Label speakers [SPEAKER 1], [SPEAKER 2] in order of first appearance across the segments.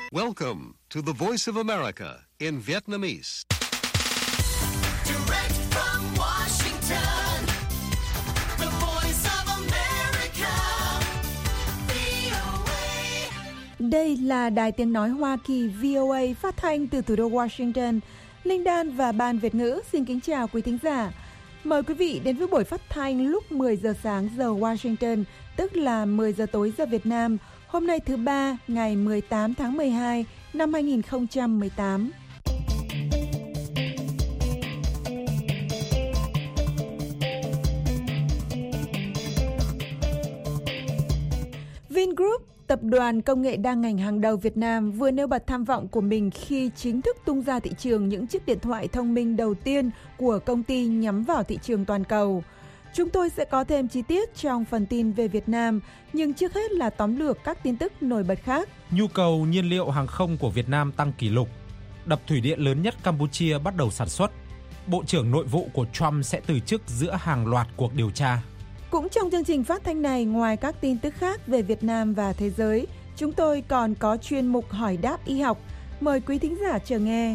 [SPEAKER 1] Welcome to the Voice of America in Vietnamese.
[SPEAKER 2] Direct from Washington, the Voice of America, VOA.
[SPEAKER 3] Đây là Đài Tiếng Nói Hoa Kỳ VOA phát thanh từ thủ đô Washington. Linh Đan và Ban Việt ngữ xin kính chào quý thính giả. Mời quý vị đến với buổi phát thanh lúc 10 giờ sáng giờ Washington, tức là 10 giờ tối giờ Việt Nam, hôm nay thứ Ba, ngày 18 tháng 12 năm 2018. Vingroup, tập đoàn công nghệ đa ngành hàng đầu Việt Nam, vừa nêu bật tham vọng của mình khi chính thức tung ra thị trường những chiếc điện thoại thông minh đầu tiên của công ty nhắm vào thị trường toàn cầu. Chúng tôi sẽ có thêm chi tiết trong phần tin về Việt Nam, nhưng trước hết là tóm lược các tin tức nổi bật khác.
[SPEAKER 4] Nhu cầu nhiên liệu hàng không của Việt Nam tăng kỷ lục. Đập thủy điện lớn nhất Campuchia bắt đầu sản xuất. Bộ trưởng Nội vụ của Trump sẽ từ chức giữa hàng loạt cuộc điều tra.
[SPEAKER 3] Cũng trong chương trình phát thanh này, ngoài các tin tức khác về Việt Nam và thế giới, chúng tôi còn có chuyên mục hỏi đáp y học. Mời quý thính giả chờ nghe.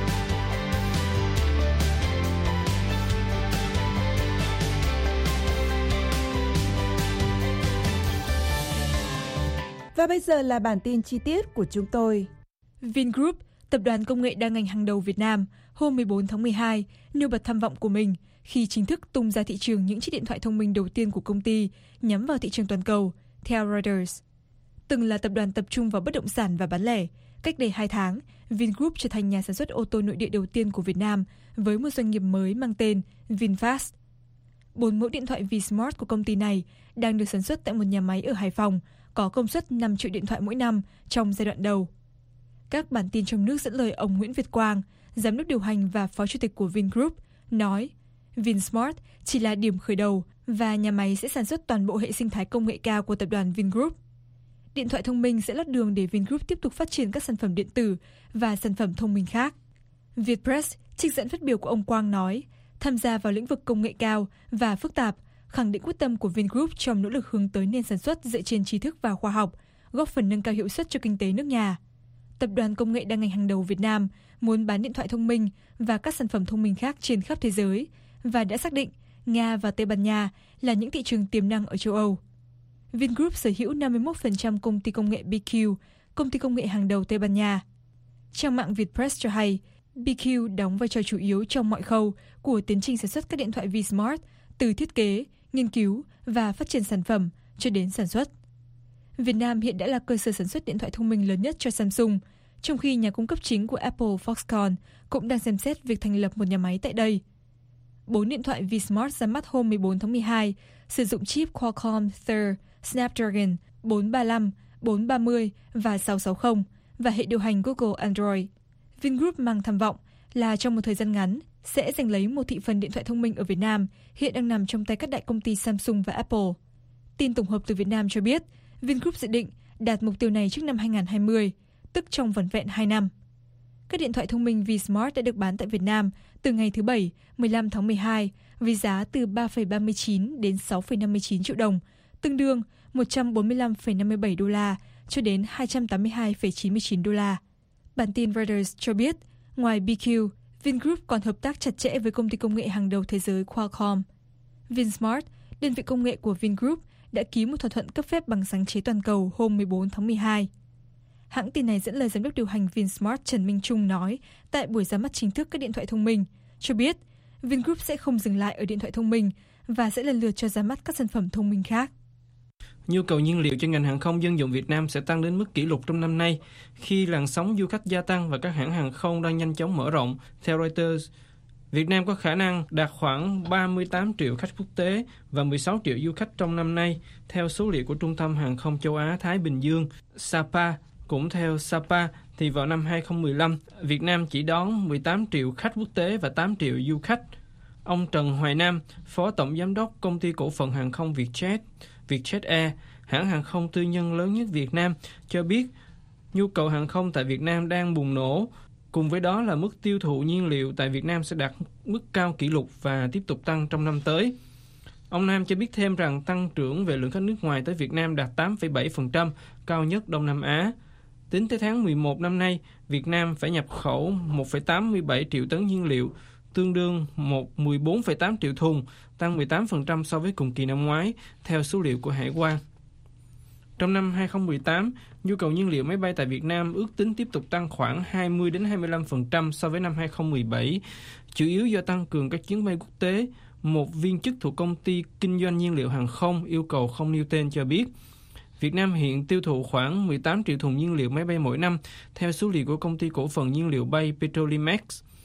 [SPEAKER 3] Và bây giờ là bản tin chi tiết của chúng tôi.
[SPEAKER 5] Vingroup, tập đoàn công nghệ đa ngành hàng đầu Việt Nam, hôm 14 tháng 12 nêu bật tham vọng của mình khi chính thức tung ra thị trường những chiếc điện thoại thông minh đầu tiên của công ty nhắm vào thị trường toàn cầu, theo Reuters. Từng là tập đoàn tập trung vào bất động sản và bán lẻ, cách đây 2 tháng, Vingroup trở thành nhà sản xuất ô tô nội địa đầu tiên của Việt Nam với một doanh nghiệp mới mang tên VinFast. 4 mẫu điện thoại V-Smart của công ty này đang được sản xuất tại một nhà máy ở Hải Phòng, có công suất 5 triệu điện thoại mỗi năm trong giai đoạn đầu. Các bản tin trong nước dẫn lời ông Nguyễn Việt Quang, giám đốc điều hành và phó chủ tịch của Vingroup, nói VinSmart chỉ là điểm khởi đầu và nhà máy sẽ sản xuất toàn bộ hệ sinh thái công nghệ cao của tập đoàn Vingroup. Điện thoại thông minh sẽ lót đường để Vingroup tiếp tục phát triển các sản phẩm điện tử và sản phẩm thông minh khác. Vietpress trích dẫn phát biểu của ông Quang nói, tham gia vào lĩnh vực công nghệ cao và phức tạp, khẳng định quyết tâm của Vingroup trong nỗ lực hướng tới nền sản xuất dựa trên tri thức và khoa học, góp phần nâng cao hiệu suất cho kinh tế nước nhà. Tập đoàn công nghệ đa ngành hàng đầu Việt Nam muốn bán điện thoại thông minh và các sản phẩm thông minh khác trên khắp thế giới và đã xác định Nga và Tây Ban Nha là những thị trường tiềm năng ở châu Âu. Vingroup sở hữu 51% công ty công nghệ BQ, công ty công nghệ hàng đầu Tây Ban Nha. Trang mạng Vietpress cho hay, BQ đóng vai trò chủ yếu trong mọi khâu của tiến trình sản xuất các điện thoại V-Smart, từ thiết kế, nghiên cứu và phát triển sản phẩm cho đến sản xuất. Việt Nam hiện đã là cơ sở sản xuất điện thoại thông minh lớn nhất cho Samsung, trong khi nhà cung cấp chính của Apple Foxconn cũng đang xem xét việc thành lập một nhà máy tại đây. 4 điện thoại V-Smart ra mắt hôm 14 tháng 12 sử dụng chip Qualcomm Thur Snapdragon 435, 430 và 660 và hệ điều hành Google Android. Vingroup mang tham vọng là trong một thời gian ngắn sẽ giành lấy một thị phần điện thoại thông minh ở Việt Nam hiện đang nằm trong tay các đại công ty Samsung và Apple. Tin tổng hợp từ Việt Nam cho biết, Vingroup dự định đạt mục tiêu này trước năm 2020, tức trong vỏn vẹn 2 năm. Các điện thoại thông minh V-Smart đã được bán tại Việt Nam từ ngày thứ Bảy, 15 tháng 12, với giá từ 3,39 đến 6,59 triệu đồng, tương đương 145,57 đô la cho đến 282,99 đô la. Bản tin Reuters cho biết, ngoài BQ, Vingroup còn hợp tác chặt chẽ với công ty công nghệ hàng đầu thế giới Qualcomm. VinSmart, đơn vị công nghệ của Vingroup, đã ký một thỏa thuận cấp phép bằng sáng chế toàn cầu hôm 14 tháng 12. Hãng tin này dẫn lời giám đốc điều hành VinSmart Trần Minh Trung nói tại buổi ra mắt chính thức các điện thoại thông minh, cho biết Vingroup sẽ không dừng lại ở điện thoại thông minh và sẽ lần lượt cho ra mắt các sản phẩm thông minh khác.
[SPEAKER 6] Nhu cầu nhiên liệu cho ngành hàng không dân dụng Việt Nam sẽ tăng đến mức kỷ lục trong năm nay khi làn sóng du khách gia tăng và các hãng hàng không đang nhanh chóng mở rộng. Theo Reuters, Việt Nam có khả năng đạt khoảng 38 triệu khách quốc tế và 16 triệu du khách trong năm nay, theo số liệu của Trung tâm Hàng không Châu Á-Thái Bình Dương, SAPA. Cũng theo SAPA, thì vào năm 2015, Việt Nam chỉ đón 18 triệu khách quốc tế và 8 triệu du khách. Ông Trần Hoài Nam, Phó Tổng Giám đốc Công ty Cổ phần Hàng không Vietjet Air, hãng hàng không tư nhân lớn nhất Việt Nam, cho biết nhu cầu hàng không tại Việt Nam đang bùng nổ. Cùng với đó là mức tiêu thụ nhiên liệu tại Việt Nam sẽ đạt mức cao kỷ lục và tiếp tục tăng trong năm tới. Ông Nam cho biết thêm rằng tăng trưởng về lượng khách nước ngoài tới Việt Nam đạt 8,7%, cao nhất Đông Nam Á. Tính tới tháng 11 năm nay, Việt Nam phải nhập khẩu 1,87 triệu tấn nhiên liệu, tương đương 14,8 triệu thùng, tăng 18% so với cùng kỳ năm ngoái, theo số liệu của Hải quan. Trong năm 2018, nhu cầu nhiên liệu máy bay tại Việt Nam ước tính tiếp tục tăng khoảng 20-25% so với năm 2017, chủ yếu do tăng cường các chuyến bay quốc tế. Một viên chức thuộc công ty kinh doanh nhiên liệu hàng không yêu cầu không nêu tên cho biết, Việt Nam hiện tiêu thụ khoảng 18 triệu thùng nhiên liệu máy bay mỗi năm, theo số liệu của công ty cổ phần nhiên liệu bay Petrolimex.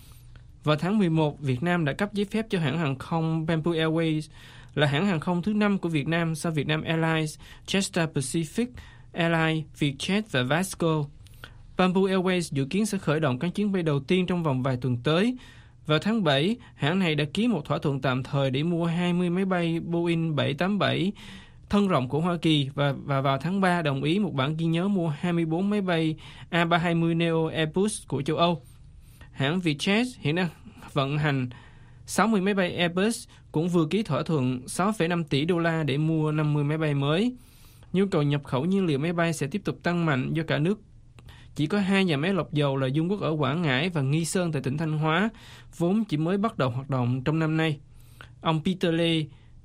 [SPEAKER 6] Vào tháng 11, Việt Nam đã cấp giấy phép cho hãng hàng không Bamboo Airways, là hãng hàng không thứ 5 của Việt Nam sau Vietnam Airlines, Jetstar Pacific Airlines, Vietjet và Vasco. Bamboo Airways dự kiến sẽ khởi động các chuyến bay đầu tiên trong vòng vài tuần tới. Vào tháng 7, hãng này đã ký một thỏa thuận tạm thời để mua 20 máy bay Boeing 787 thân rộng của Hoa Kỳ và vào tháng 3 đồng ý một bản ghi nhớ mua 24 máy bay A320neo Airbus của châu Âu. Hãng Vietjet hiện đang vận hành 60 máy bay Airbus, cũng vừa ký thỏa thuận 6,5 tỷ đô la để mua 50 máy bay mới. Nhu cầu nhập khẩu nhiên liệu máy bay sẽ tiếp tục tăng mạnh do cả nước chỉ có 2 nhà máy lọc dầu là Dung Quất ở Quảng Ngãi và Nghi Sơn tại tỉnh Thanh Hóa, vốn chỉ mới bắt đầu hoạt động trong năm nay. Ông Peter Lê,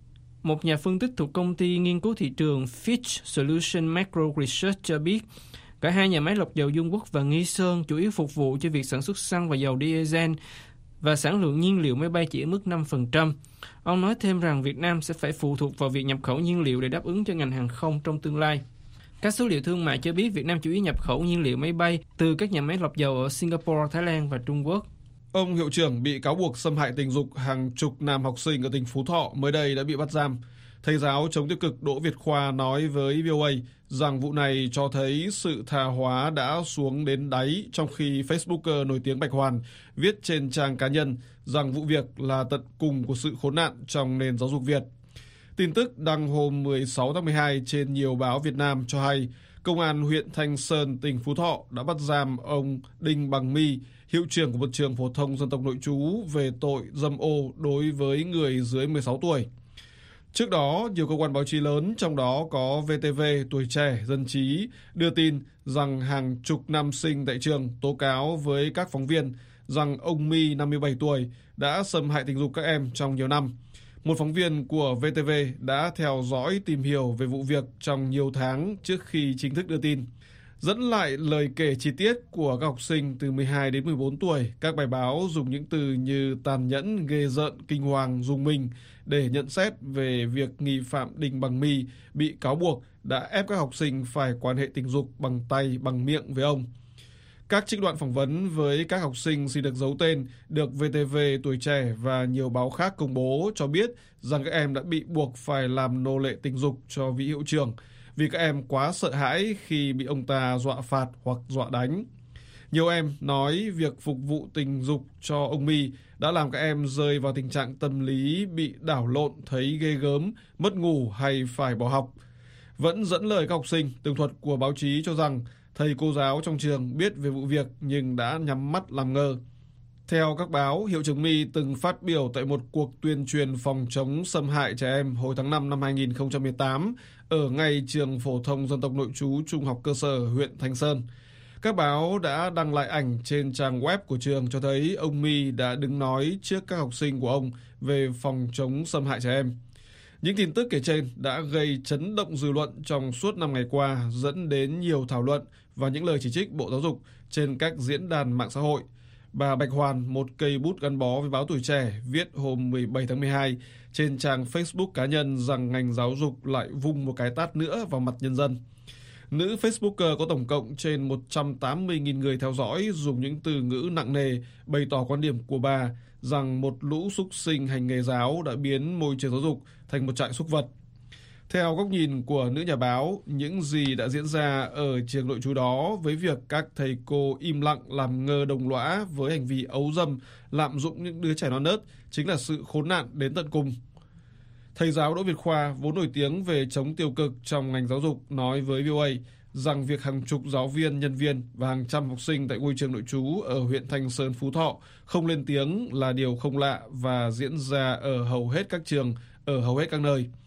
[SPEAKER 6] một nhà phân tích thuộc công ty nghiên cứu thị trường Fitch Solution Macro Research cho biết, cả 2 nhà máy lọc dầu Dung Quất và Nghi Sơn chủ yếu phục vụ cho việc sản xuất xăng và dầu diesel, và sản lượng nhiên liệu máy bay chỉ ở mức 5%. Ông nói thêm rằng Việt Nam sẽ phải phụ thuộc vào việc nhập khẩu nhiên liệu để đáp ứng cho ngành hàng không trong tương lai. Các số liệu thương mại cho biết Việt Nam chủ yếu nhập khẩu nhiên liệu máy bay từ các nhà máy lọc dầu ở Singapore, Thái Lan và Trung Quốc.
[SPEAKER 7] Ông hiệu trưởng bị cáo buộc xâm hại tình dục hàng chục nam học sinh ở tỉnh Phú Thọ mới đây đã bị bắt giam. Thầy giáo chống tiêu cực Đỗ Việt Khoa nói với VOA rằng vụ này cho thấy sự tha hóa đã xuống đến đáy, trong khi Facebooker nổi tiếng Bạch Hoàn viết trên trang cá nhân rằng vụ việc là tận cùng của sự khốn nạn trong nền giáo dục Việt. Tin tức đăng hôm 16 tháng 12 trên nhiều báo Việt Nam cho hay, Công an huyện Thanh Sơn, tỉnh Phú Thọ đã bắt giam ông Đinh Bằng My, hiệu trưởng của một trường phổ thông dân tộc nội trú về tội dâm ô đối với người dưới 16 tuổi. Trước đó, nhiều cơ quan báo chí lớn, trong đó có VTV, Tuổi Trẻ, Dân Trí, đưa tin rằng hàng chục nam sinh tại trường tố cáo với các phóng viên rằng ông My, 57 tuổi, đã xâm hại tình dục các em trong nhiều năm. Một phóng viên của VTV đã theo dõi tìm hiểu về vụ việc trong nhiều tháng trước khi chính thức đưa tin. Dẫn lại lời kể chi tiết của các học sinh từ 12 đến 14 tuổi, các bài báo dùng những từ như tàn nhẫn, ghê rợn, kinh hoàng, rùng mình để nhận xét về việc nghi phạm Đinh Bằng My bị cáo buộc đã ép các học sinh phải quan hệ tình dục bằng tay, bằng miệng với ông. Các trích đoạn phỏng vấn với các học sinh xin được giấu tên được VTV, Tuổi Trẻ và nhiều báo khác công bố cho biết rằng các em đã bị buộc phải làm nô lệ tình dục cho vị hiệu trưởng vì các em quá sợ hãi khi bị ông ta dọa phạt hoặc dọa đánh. Nhiều em nói việc phục vụ tình dục cho ông My đã làm các em rơi vào tình trạng tâm lý bị đảo lộn, thấy ghê gớm, mất ngủ hay phải bỏ học. Vẫn dẫn lời các học sinh, tường thuật của báo chí cho rằng thầy cô giáo trong trường biết về vụ việc nhưng đã nhắm mắt làm ngơ. Theo các báo, hiệu trưởng My từng phát biểu tại một cuộc tuyên truyền phòng chống xâm hại trẻ em hồi tháng 5 năm 2018 ở ngay trường phổ thông dân tộc nội trú trung học cơ sở huyện Thanh Sơn. Các báo đã đăng lại ảnh trên trang web của trường cho thấy ông My đã đứng nói trước các học sinh của ông về phòng chống xâm hại trẻ em. Những tin tức kể trên đã gây chấn động dư luận trong suốt 5 ngày qua, dẫn đến nhiều thảo luận và những lời chỉ trích Bộ Giáo dục trên các diễn đàn mạng xã hội. Bà Bạch Hoàn, một cây bút gắn bó với báo Tuổi Trẻ, viết hôm 17 tháng 12 trên trang Facebook cá nhân rằng ngành giáo dục lại vung một cái tát nữa vào mặt nhân dân. Nữ Facebooker có tổng cộng trên 180.000 người theo dõi dùng những từ ngữ nặng nề bày tỏ quan điểm của bà rằng một lũ súc sinh hành nghề giáo đã biến môi trường giáo dục thành một trại súc vật. Theo góc nhìn của nữ nhà báo, những gì đã diễn ra ở trường nội trú đó với việc các thầy cô im lặng làm ngơ đồng lõa với hành vi ấu dâm, lạm dụng những đứa trẻ non nớt chính là sự khốn nạn đến tận cùng. Thầy giáo Đỗ Việt Khoa, vốn nổi tiếng về chống tiêu cực trong ngành giáo dục, nói với VOA rằng việc hàng chục giáo viên, nhân viên và hàng trăm học sinh tại ngôi trường nội trú ở huyện Thanh Sơn, Phú Thọ không lên tiếng là điều không lạ và diễn ra ở hầu hết các trường, ở hầu hết các nơi.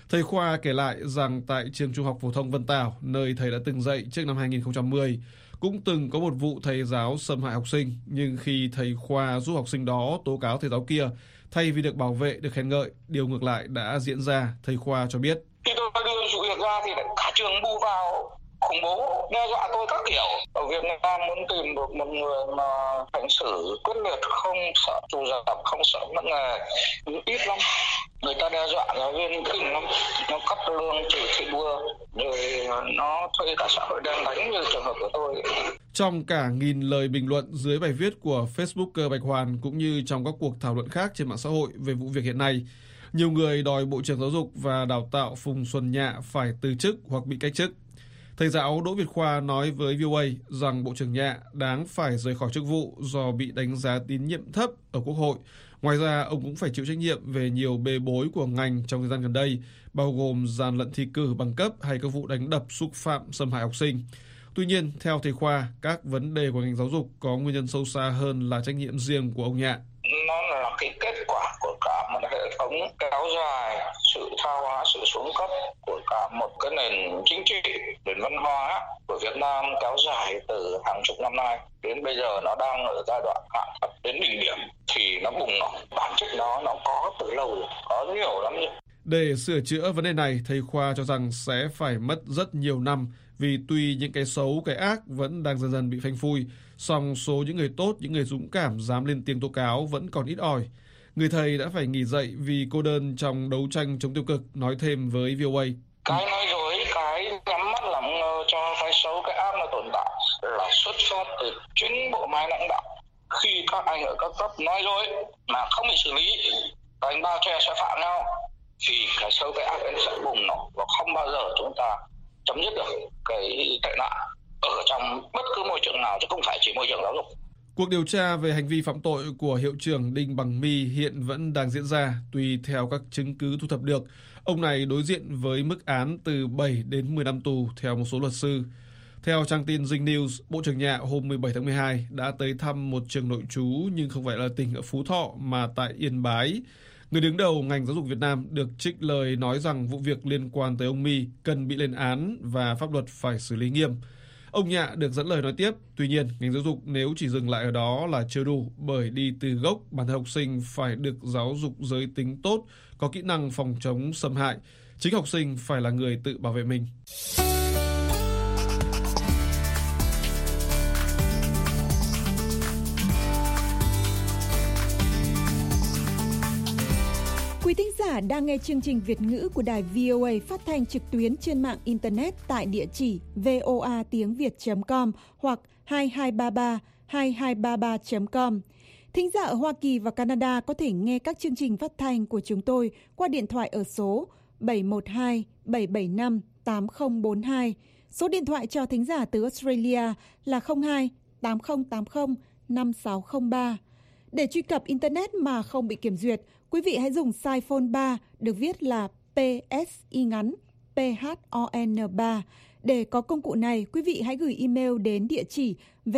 [SPEAKER 7] Thầy Khoa kể lại rằng tại trường trung học phổ thông Vân Tảo, nơi thầy đã từng dạy trước năm 2010, cũng từng có một vụ thầy giáo xâm hại học sinh, nhưng khi thầy Khoa giúp học sinh đó tố cáo thầy giáo kia, thay vì được bảo vệ, được khen ngợi, điều ngược lại đã diễn ra, thầy Khoa cho biết.
[SPEAKER 8] Khi tôi đưa vụ việc ra thì cả trường bu vào khủng bố, đe dọa tôi các kiểu. Ở Việt Nam muốn tìm được một người mà hành xử quyết liệt, không sợ trù dập, không sợ mất nghề, ít lắm. Người ta đe dọa giáo viên kinh lắm, nó cắt lương, trừ thi đua, rồi nó thuê cả xã hội đen đánh như trường hợp của tôi.
[SPEAKER 7] Trong cả nghìn lời bình luận dưới bài viết của Facebooker Bạch Hoàn cũng như trong các cuộc thảo luận khác trên mạng xã hội về vụ việc hiện nay, nhiều người đòi Bộ trưởng Giáo dục và Đào tạo Phùng Xuân Nhạ phải từ chức hoặc bị cách chức. Thầy giáo Đỗ Việt Khoa nói với VOA rằng Bộ trưởng Nhạ đáng phải rời khỏi chức vụ do bị đánh giá tín nhiệm thấp ở Quốc hội. Ngoài ra, ông cũng phải chịu trách nhiệm về nhiều bê bối của ngành trong thời gian gần đây, bao gồm gian lận thi cử bằng cấp hay các vụ đánh đập, xúc phạm, xâm hại học sinh. Tuy nhiên, theo thầy Khoa, các vấn đề của ngành giáo dục có nguyên nhân sâu xa hơn là trách nhiệm riêng của ông Nhạ.
[SPEAKER 8] Nó là cái kết quả của cả một hệ thống kéo dài, sự tha hóa, sự xuống cấp của cả một cái nền chính trị, nền văn hóa của Việt Nam kéo dài từ hàng chục năm nay. Đến bây giờ nó đang ở giai đoạn hạ thấp đến đỉnh điểm thì nó bùng nổ. Bản chất nó có từ lâu rồi, có nhiều lắm rồi.
[SPEAKER 7] Để sửa chữa vấn đề này, thầy Khoa cho rằng sẽ phải mất rất nhiều năm vì tuy những cái xấu, cái ác vẫn đang dần dần bị phanh phui, song số những người tốt, những người dũng cảm dám lên tiếng tố cáo vẫn còn ít ỏi. Người thầy đã phải nghỉ dạy vì cô đơn trong đấu tranh chống tiêu cực, nói thêm với VOA.
[SPEAKER 8] Cái nói dối, cái nhắm mắt làm ngơ cho cái xấu, cái ác nó tồn tại là xuất phát từ chính bộ máy lãnh đạo. Khi các anh ở các cấp nói dối mà không bị xử lý, các anh bao che sai phạm nhau, thì cái xấu, cái ác ấy sẽ bùng nổ và không bao giờ chúng ta chấm dứt được cái tệ nạn ở trong bất cứ môi trường nào, chứ không phải chỉ môi trường giáo dục.
[SPEAKER 7] Cuộc điều tra về hành vi phạm tội của hiệu trưởng Đinh Bằng My hiện vẫn đang diễn ra. Tùy theo các chứng cứ thu thập được, ông này đối diện với mức án từ 7 đến 10 năm tù theo một số luật sư. Theo trang tin Dinh News, Bộ trưởng Nhạ hôm 17 tháng 12 đã tới thăm một trường nội trú nhưng không phải là tỉnh ở Phú Thọ mà tại Yên Bái. Người đứng đầu ngành giáo dục Việt Nam được trích lời nói rằng vụ việc liên quan tới ông My cần bị lên án và pháp luật phải xử lý nghiêm. Ông Nhạ được dẫn lời nói tiếp, tuy nhiên ngành giáo dục nếu chỉ dừng lại ở đó là chưa đủ, bởi đi từ gốc bản thân học sinh phải được giáo dục giới tính tốt, có kỹ năng phòng chống xâm hại. Chính học sinh phải là người tự bảo vệ mình.
[SPEAKER 3] Quý thính giả đang nghe chương trình Việt ngữ của đài VOA phát thanh trực tuyến trên mạng Internet tại địa chỉ voatiengviet.com hoặc 2233 Thính giả ở Hoa Kỳ và Canada có thể nghe các chương trình phát thanh của chúng tôi qua điện thoại ở số 712-775-8042. Số điện thoại cho thính giả từ Australia là 02-8080-5603. Để truy cập Internet mà không bị kiểm duyệt, quý vị hãy dùng size phone 3 được viết là PSI ngắn PHON 3. Để có công cụ này, quý vị hãy gửi email đến địa chỉ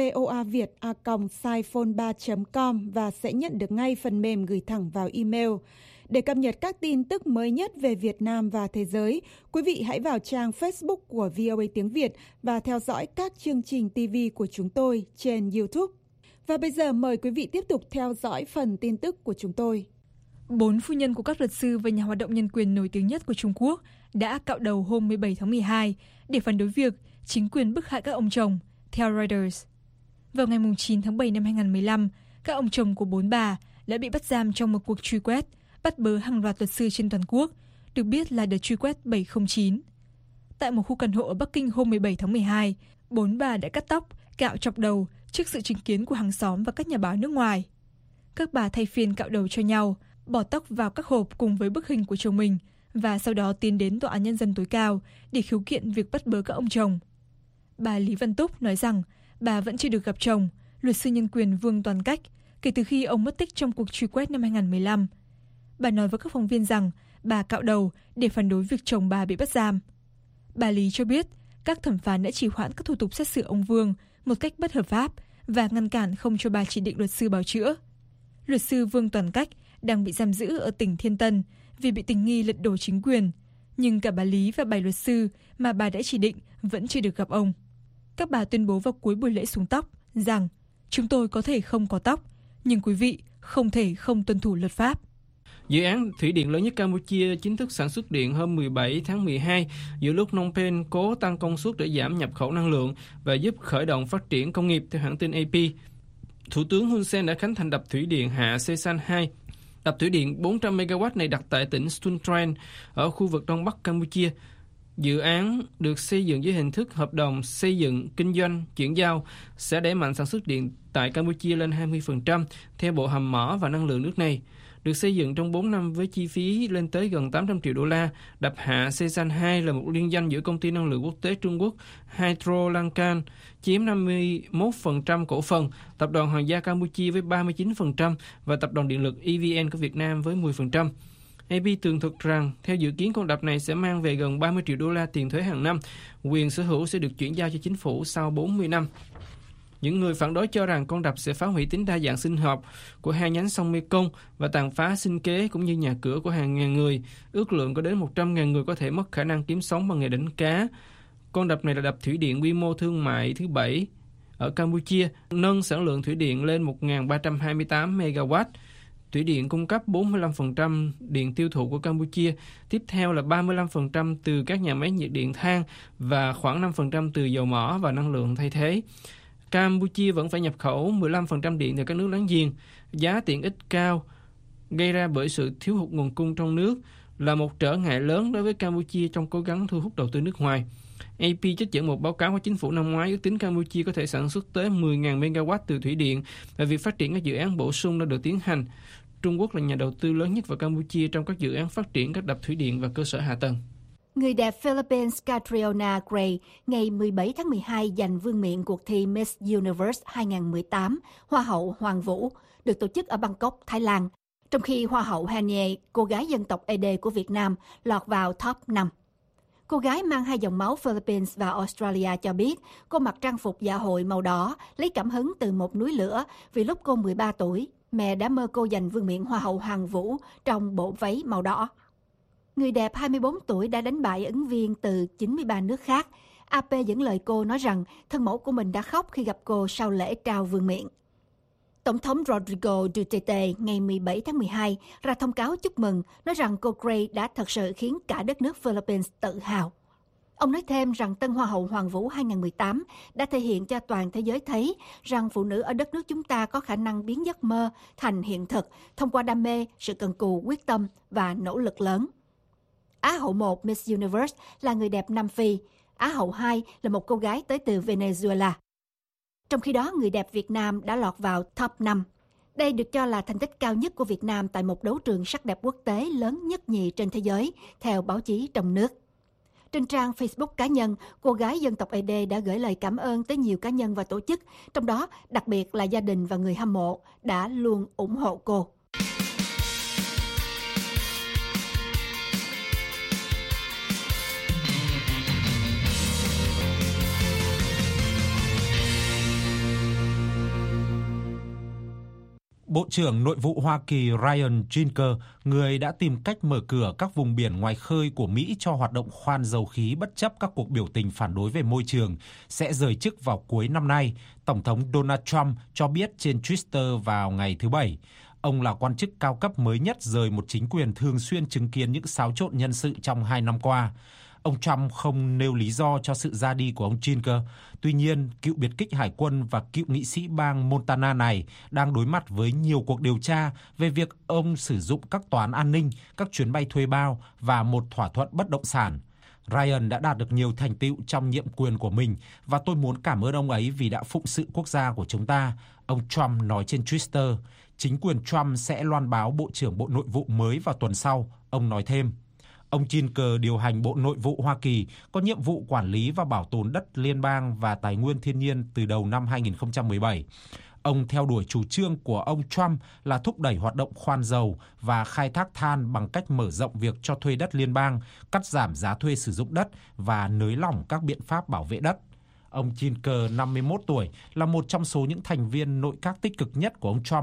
[SPEAKER 3] voaviet@siphone3.com và sẽ nhận được ngay phần mềm gửi thẳng vào email. Để cập nhật các tin tức mới nhất về Việt Nam và thế giới, quý vị hãy vào trang Facebook của VOA Tiếng Việt và theo dõi các chương trình TV của chúng tôi trên YouTube. Và bây giờ mời quý vị tiếp tục theo dõi phần tin tức của chúng tôi.
[SPEAKER 5] 4 phu nhân của các luật sư và nhà hoạt động nhân quyền nổi tiếng nhất của Trung Quốc đã cạo đầu hôm 17 tháng 12 để phản đối việc chính quyền bức hại các ông chồng, theo Reuters. Vào ngày 9 tháng 7 năm 2015, các ông chồng của 4 bà đã bị bắt giam trong một cuộc truy quét, bắt bớ hàng loạt luật sư trên toàn quốc, được biết là đợt truy quét 709. Tại một khu căn hộ ở Bắc Kinh hôm 17 tháng 12, 4 bà đã cắt tóc, cạo chọc đầu trước sự chứng kiến của hàng xóm và các nhà báo nước ngoài. Các bà thay phiên cạo đầu cho nhau, bỏ tóc vào các hộp cùng với bức hình của chồng mình và sau đó tiến đến Tòa án Nhân dân tối cao để khiếu kiện việc bắt bớ các ông chồng. Bà Lý Văn Túc nói rằng bà vẫn chưa được gặp chồng, luật sư nhân quyền Vương Toàn Cách, kể từ khi ông mất tích trong cuộc truy quét năm 2015. Bà nói với các phóng viên rằng bà cạo đầu để phản đối việc chồng bà bị bắt giam. Bà Lý cho biết các thẩm phán đã trì hoãn các thủ tục xét xử ông Vương một cách bất hợp pháp và ngăn cản không cho bà chỉ định luật sư bào chữa. Luật sư Vương Toàn Cách đang bị giam giữ ở tỉnh Thiên Tân vì bị tình nghi lật đổ chính quyền, nhưng cả bà Lý và 7 luật sư mà bà đã chỉ định vẫn chưa được gặp ông. Các bà tuyên bố vào cuối buổi lễ xuống tóc rằng chúng tôi có thể không có tóc, nhưng quý vị không thể không tuân thủ luật pháp.
[SPEAKER 6] Dự án thủy điện lớn nhất Campuchia chính thức sản xuất điện hôm 17 tháng 12 giữa lúc Phnom Penh cố tăng công suất để giảm nhập khẩu năng lượng và giúp khởi động phát triển công nghiệp, theo hãng tin AP. Thủ tướng Hun Sen đã khánh thành đập thủy điện Hạ Sesan 2. Đập thủy điện 400 MW này đặt tại tỉnh Sutren ở khu vực đông bắc Campuchia. Dự án được xây dựng dưới hình thức hợp đồng xây dựng, kinh doanh, chuyển giao, sẽ đẩy mạnh sản xuất điện tại Campuchia lên 20% theo Bộ Hầm mỏ và Năng lượng nước này. Được xây dựng trong 4 năm với chi phí lên tới gần 800 triệu đô la, đập Hạ Sesan 2 là một liên danh giữa công ty năng lượng quốc tế Trung Quốc Hydro Lankan chiếm 51% cổ phần, tập đoàn Hoàng gia Campuchia với 39% và tập đoàn điện lực EVN của Việt Nam với 10%. AP tường thuật rằng, theo dự kiến con đập này sẽ mang về gần 30 triệu đô la tiền thuế hàng năm, quyền sở hữu sẽ được chuyển giao cho chính phủ sau 40 năm. Những người phản đối cho rằng con đập sẽ phá hủy tính đa dạng sinh học của hai nhánh sông Mekong và tàn phá sinh kế cũng như nhà cửa của hàng ngàn người. Ước lượng có đến 100.000 người có thể mất khả năng kiếm sống bằng nghề đánh cá. Con đập này là đập thủy điện quy mô thương mại thứ 7 ở Campuchia, nâng sản lượng thủy điện lên 1.328 MW. Thủy điện cung cấp 45% điện tiêu thụ của Campuchia, tiếp theo là 35% từ các nhà máy nhiệt điện than và khoảng 5% từ dầu mỏ và năng lượng thay thế. Campuchia vẫn phải nhập khẩu 15% điện từ các nước láng giềng. Giá tiện ích cao gây ra bởi sự thiếu hụt nguồn cung trong nước là một trở ngại lớn đối với Campuchia trong cố gắng thu hút đầu tư nước ngoài. AP trích dẫn một báo cáo của chính phủ năm ngoái ước tính Campuchia có thể sản xuất tới 10.000 MW từ thủy điện và việc phát triển các dự án bổ sung đã được tiến hành. Trung Quốc là nhà đầu tư lớn nhất vào Campuchia trong các dự án phát triển các đập thủy điện và cơ sở hạ tầng.
[SPEAKER 9] Người đẹp Philippines Catriona Gray ngày 17 tháng 12 giành vương miện cuộc thi Miss Universe 2018, Hoa hậu Hoàng Vũ, được tổ chức ở Bangkok, Thái Lan, trong khi Hoa hậu Hanye, cô gái dân tộc Ede của Việt Nam, lọt vào top 5. Cô gái mang hai dòng máu Philippines và Australia cho biết cô mặc trang phục dạ hội màu đỏ, lấy cảm hứng từ một núi lửa vì lúc cô 13 tuổi, mẹ đã mơ cô giành vương miện Hoa hậu Hoàng Vũ trong bộ váy màu đỏ. Người đẹp 24 tuổi đã đánh bại ứng viên từ 93 nước khác. AP dẫn lời cô nói rằng thân mẫu của mình đã khóc khi gặp cô sau lễ trao vương miện. Tổng thống Rodrigo Duterte ngày 17 tháng 12 ra thông cáo chúc mừng, nói rằng cô Gray đã thật sự khiến cả đất nước Philippines tự hào. Ông nói thêm rằng tân Hoa hậu Hoàng Vũ 2018 đã thể hiện cho toàn thế giới thấy rằng phụ nữ ở đất nước chúng ta có khả năng biến giấc mơ thành hiện thực thông qua đam mê, sự cần cù, quyết tâm và nỗ lực lớn. Á hậu 1 Miss Universe là người đẹp Nam Phi, Á hậu 2 là một cô gái tới từ Venezuela. Trong khi đó, người đẹp Việt Nam đã lọt vào top 5. Đây được cho là thành tích cao nhất của Việt Nam tại một đấu trường sắc đẹp quốc tế lớn nhất nhì trên thế giới, theo báo chí trong nước. Trên trang Facebook cá nhân, cô gái dân tộc Ede đã gửi lời cảm ơn tới nhiều cá nhân và tổ chức, trong đó đặc biệt là gia đình và người hâm mộ đã luôn ủng hộ cô.
[SPEAKER 4] Bộ trưởng Nội vụ Hoa Kỳ Ryan Zinke, người đã tìm cách mở cửa các vùng biển ngoài khơi của Mỹ cho hoạt động khoan dầu khí bất chấp các cuộc biểu tình phản đối về môi trường, sẽ rời chức vào cuối năm nay, Tổng thống Donald Trump cho biết trên Twitter vào ngày thứ Bảy. Ông là quan chức cao cấp mới nhất rời một chính quyền thường xuyên chứng kiến những xáo trộn nhân sự trong 2 năm qua. Ông Trump không nêu lý do cho sự ra đi của ông Zinke. Tuy nhiên, cựu biệt kích hải quân và cựu nghị sĩ bang Montana này đang đối mặt với nhiều cuộc điều tra về việc ông sử dụng các toán an ninh, các chuyến bay thuê bao và một thỏa thuận bất động sản. Ryan đã đạt được nhiều thành tựu trong nhiệm quyền của mình và tôi muốn cảm ơn ông ấy vì đã phụng sự quốc gia của chúng ta, ông Trump nói trên Twitter. Chính quyền Trump sẽ loan báo Bộ trưởng Bộ Nội vụ mới vào tuần sau, ông nói thêm. Ông Zinke điều hành Bộ Nội vụ Hoa Kỳ, có nhiệm vụ quản lý và bảo tồn đất liên bang và tài nguyên thiên nhiên từ đầu năm 2017. Ông theo đuổi chủ trương của ông Trump là thúc đẩy hoạt động khoan dầu và khai thác than bằng cách mở rộng việc cho thuê đất liên bang, cắt giảm giá thuê sử dụng đất và nới lỏng các biện pháp bảo vệ đất. Ông Zinke, 51 tuổi, là một trong số những thành viên nội các tích cực nhất của ông Trump.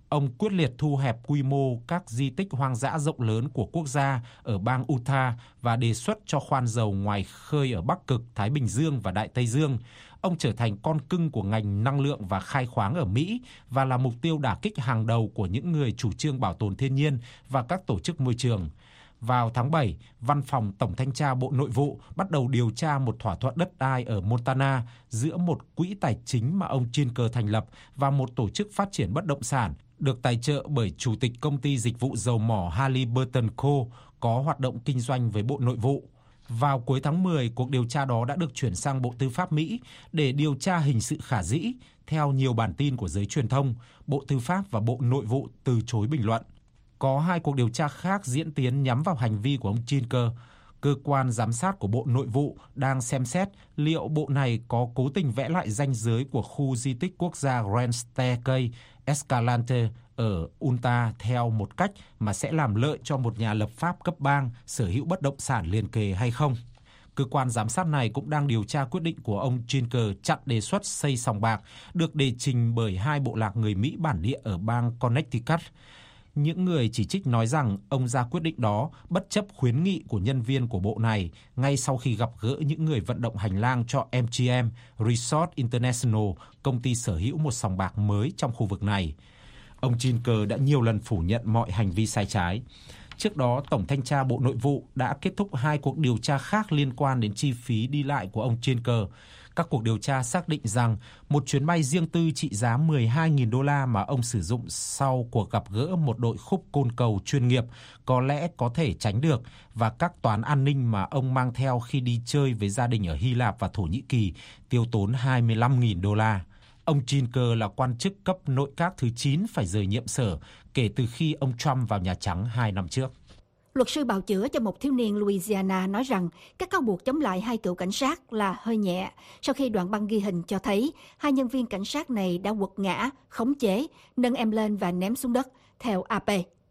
[SPEAKER 4] Ông quyết liệt thu hẹp quy mô các di tích hoang dã rộng lớn của quốc gia ở bang Utah và đề xuất cho khoan dầu ngoài khơi ở Bắc Cực, Thái Bình Dương và Đại Tây Dương. Ông trở thành con cưng của ngành năng lượng và khai khoáng ở Mỹ và là mục tiêu đả kích hàng đầu của những người chủ trương bảo tồn thiên nhiên và các tổ chức môi trường. Vào tháng 7, Văn phòng Tổng thanh tra Bộ Nội vụ bắt đầu điều tra một thỏa thuận đất đai ở Montana giữa một quỹ tài chính mà ông Chinker thành lập và một tổ chức phát triển bất động sản được tài trợ bởi Chủ tịch Công ty Dịch vụ Dầu mỏ Halliburton Co. Có hoạt động kinh doanh với Bộ Nội vụ. Vào cuối tháng 10, cuộc điều tra đó đã được chuyển sang Bộ Tư pháp Mỹ để điều tra hình sự khả dĩ. Theo nhiều bản tin của giới truyền thông, Bộ Tư pháp và Bộ Nội vụ từ chối bình luận. Có 2 cuộc điều tra khác diễn tiến nhắm vào hành vi của ông Chinker. Cơ quan giám sát của Bộ Nội vụ đang xem xét liệu bộ này có cố tình vẽ lại ranh giới của khu di tích quốc gia Grand Staircase Escalante ở Utah theo một cách mà sẽ làm lợi cho một nhà lập pháp cấp bang sở hữu bất động sản liền kề hay không. Cơ quan giám sát này cũng đang điều tra quyết định của ông Chinker chặn đề xuất xây sòng bạc được đề trình bởi 2 bộ lạc người Mỹ bản địa ở bang Connecticut. Những người chỉ trích nói rằng ông ra quyết định đó bất chấp khuyến nghị của nhân viên của bộ này ngay sau khi gặp gỡ những người vận động hành lang cho MGM Resort International, công ty sở hữu một sòng bạc mới trong khu vực này. Ông Chinker đã nhiều lần phủ nhận mọi hành vi sai trái. Trước đó, Tổng thanh tra Bộ Nội vụ đã kết thúc 2 cuộc điều tra khác liên quan đến chi phí đi lại của ông Chinker. Các cuộc điều tra xác định rằng một chuyến bay riêng tư trị giá 12.000 đô la mà ông sử dụng sau cuộc gặp gỡ một đội khúc côn cầu chuyên nghiệp có lẽ có thể tránh được, và các toán an ninh mà ông mang theo khi đi chơi với gia đình ở Hy Lạp và Thổ Nhĩ Kỳ tiêu tốn 25.000 đô la. Ông Chinker là quan chức cấp nội các thứ 9 phải rời nhiệm sở kể từ khi ông Trump vào Nhà Trắng 2 năm trước.
[SPEAKER 9] Luật sư bào chữa cho một thiếu niên Louisiana nói rằng các cáo buộc chống lại 2 cựu cảnh sát là hơi nhẹ sau khi đoạn băng ghi hình cho thấy 2 nhân viên cảnh sát này đã quật ngã, khống chế, nâng em lên và ném xuống đất, theo AP.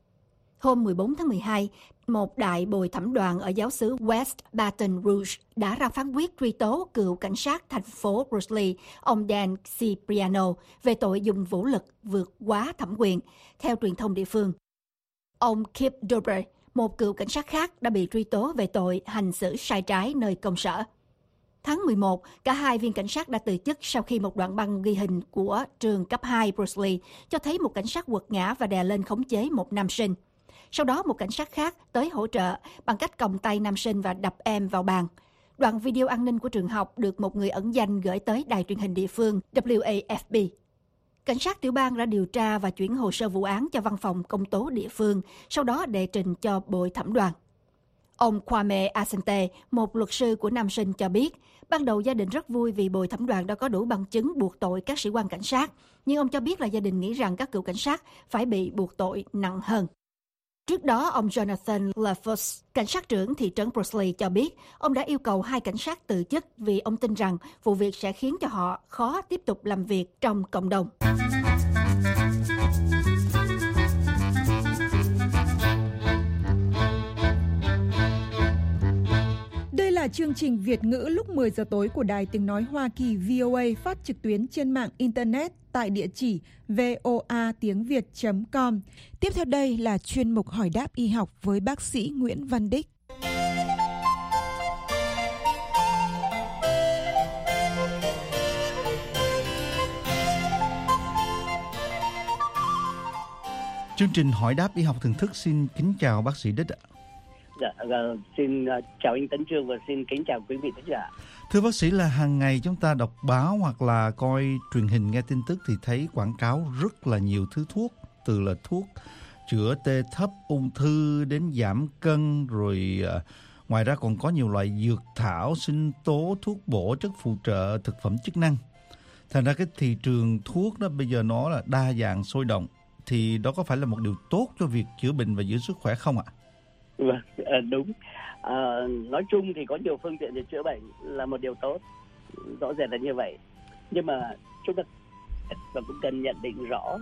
[SPEAKER 9] Hôm 14 tháng 12, một đại bồi thẩm đoàn ở giáo xứ West Baton Rouge đã ra phán quyết truy tố cựu cảnh sát thành phố Bruce Lee, ông Dan Cipriano, về tội dùng vũ lực vượt quá thẩm quyền, theo truyền thông địa phương. Ông Kip Dober, một cựu cảnh sát khác, đã bị truy tố về tội hành xử sai trái nơi công sở. Tháng 11, cả 2 viên cảnh sát đã từ chức sau khi một đoạn băng ghi hình của trường cấp 2 Bruce Lee cho thấy một cảnh sát quật ngã và đè lên khống chế một nam sinh. Sau đó, một cảnh sát khác tới hỗ trợ bằng cách còng tay nam sinh và đập em vào bàn. Đoạn video an ninh của trường học được một người ẩn danh gửi tới đài truyền hình địa phương WAFB. Cảnh sát tiểu bang đã điều tra và chuyển hồ sơ vụ án cho văn phòng công tố địa phương, sau đó đệ trình cho bồi thẩm đoàn. Ông Kwame Asante, một luật sư của nam sinh, cho biết ban đầu gia đình rất vui vì bồi thẩm đoàn đã có đủ bằng chứng buộc tội các sĩ quan cảnh sát, nhưng ông cho biết là gia đình nghĩ rằng các cựu cảnh sát phải bị buộc tội nặng hơn. Trước đó, ông Jonathan LaFosse, cảnh sát trưởng thị trấn Bruce Lee, cho biết ông đã yêu cầu 2 cảnh sát từ chức vì ông tin rằng vụ việc sẽ khiến cho họ khó tiếp tục làm việc trong cộng đồng.
[SPEAKER 3] Đây là chương trình Việt ngữ lúc 10 giờ tối của Đài Tiếng Nói Hoa Kỳ VOA, phát trực tuyến trên mạng Internet tại địa chỉ voatiengviet.com. Tiếp theo đây là chuyên mục hỏi đáp y học với bác sĩ Nguyễn Văn Đích.
[SPEAKER 10] Chương trình hỏi đáp y học thường thức xin kính chào bác sĩ Đích ạ.
[SPEAKER 11] Dạ, xin chào anh Tấn Trương và xin kính chào quý vị khán giả.
[SPEAKER 10] Thưa bác sĩ, là hàng ngày chúng ta đọc báo hoặc là coi truyền hình nghe tin tức thì thấy quảng cáo rất là nhiều thứ thuốc, từ là thuốc chữa tê thấp, ung thư đến giảm cân, rồi ngoài ra còn có nhiều loại dược thảo, sinh tố, thuốc bổ, chất phụ trợ, thực phẩm chức năng. Thành ra cái thị trường thuốc đó bây giờ nó là đa dạng sôi động, thì đó có phải là một điều tốt cho việc chữa bệnh và giữ sức khỏe không ạ?
[SPEAKER 11] Vâng, đúng. Nói chung thì có nhiều phương tiện để chữa bệnh là một điều tốt, rõ ràng là như vậy. Nhưng mà chúng ta cũng cần nhận định rõ,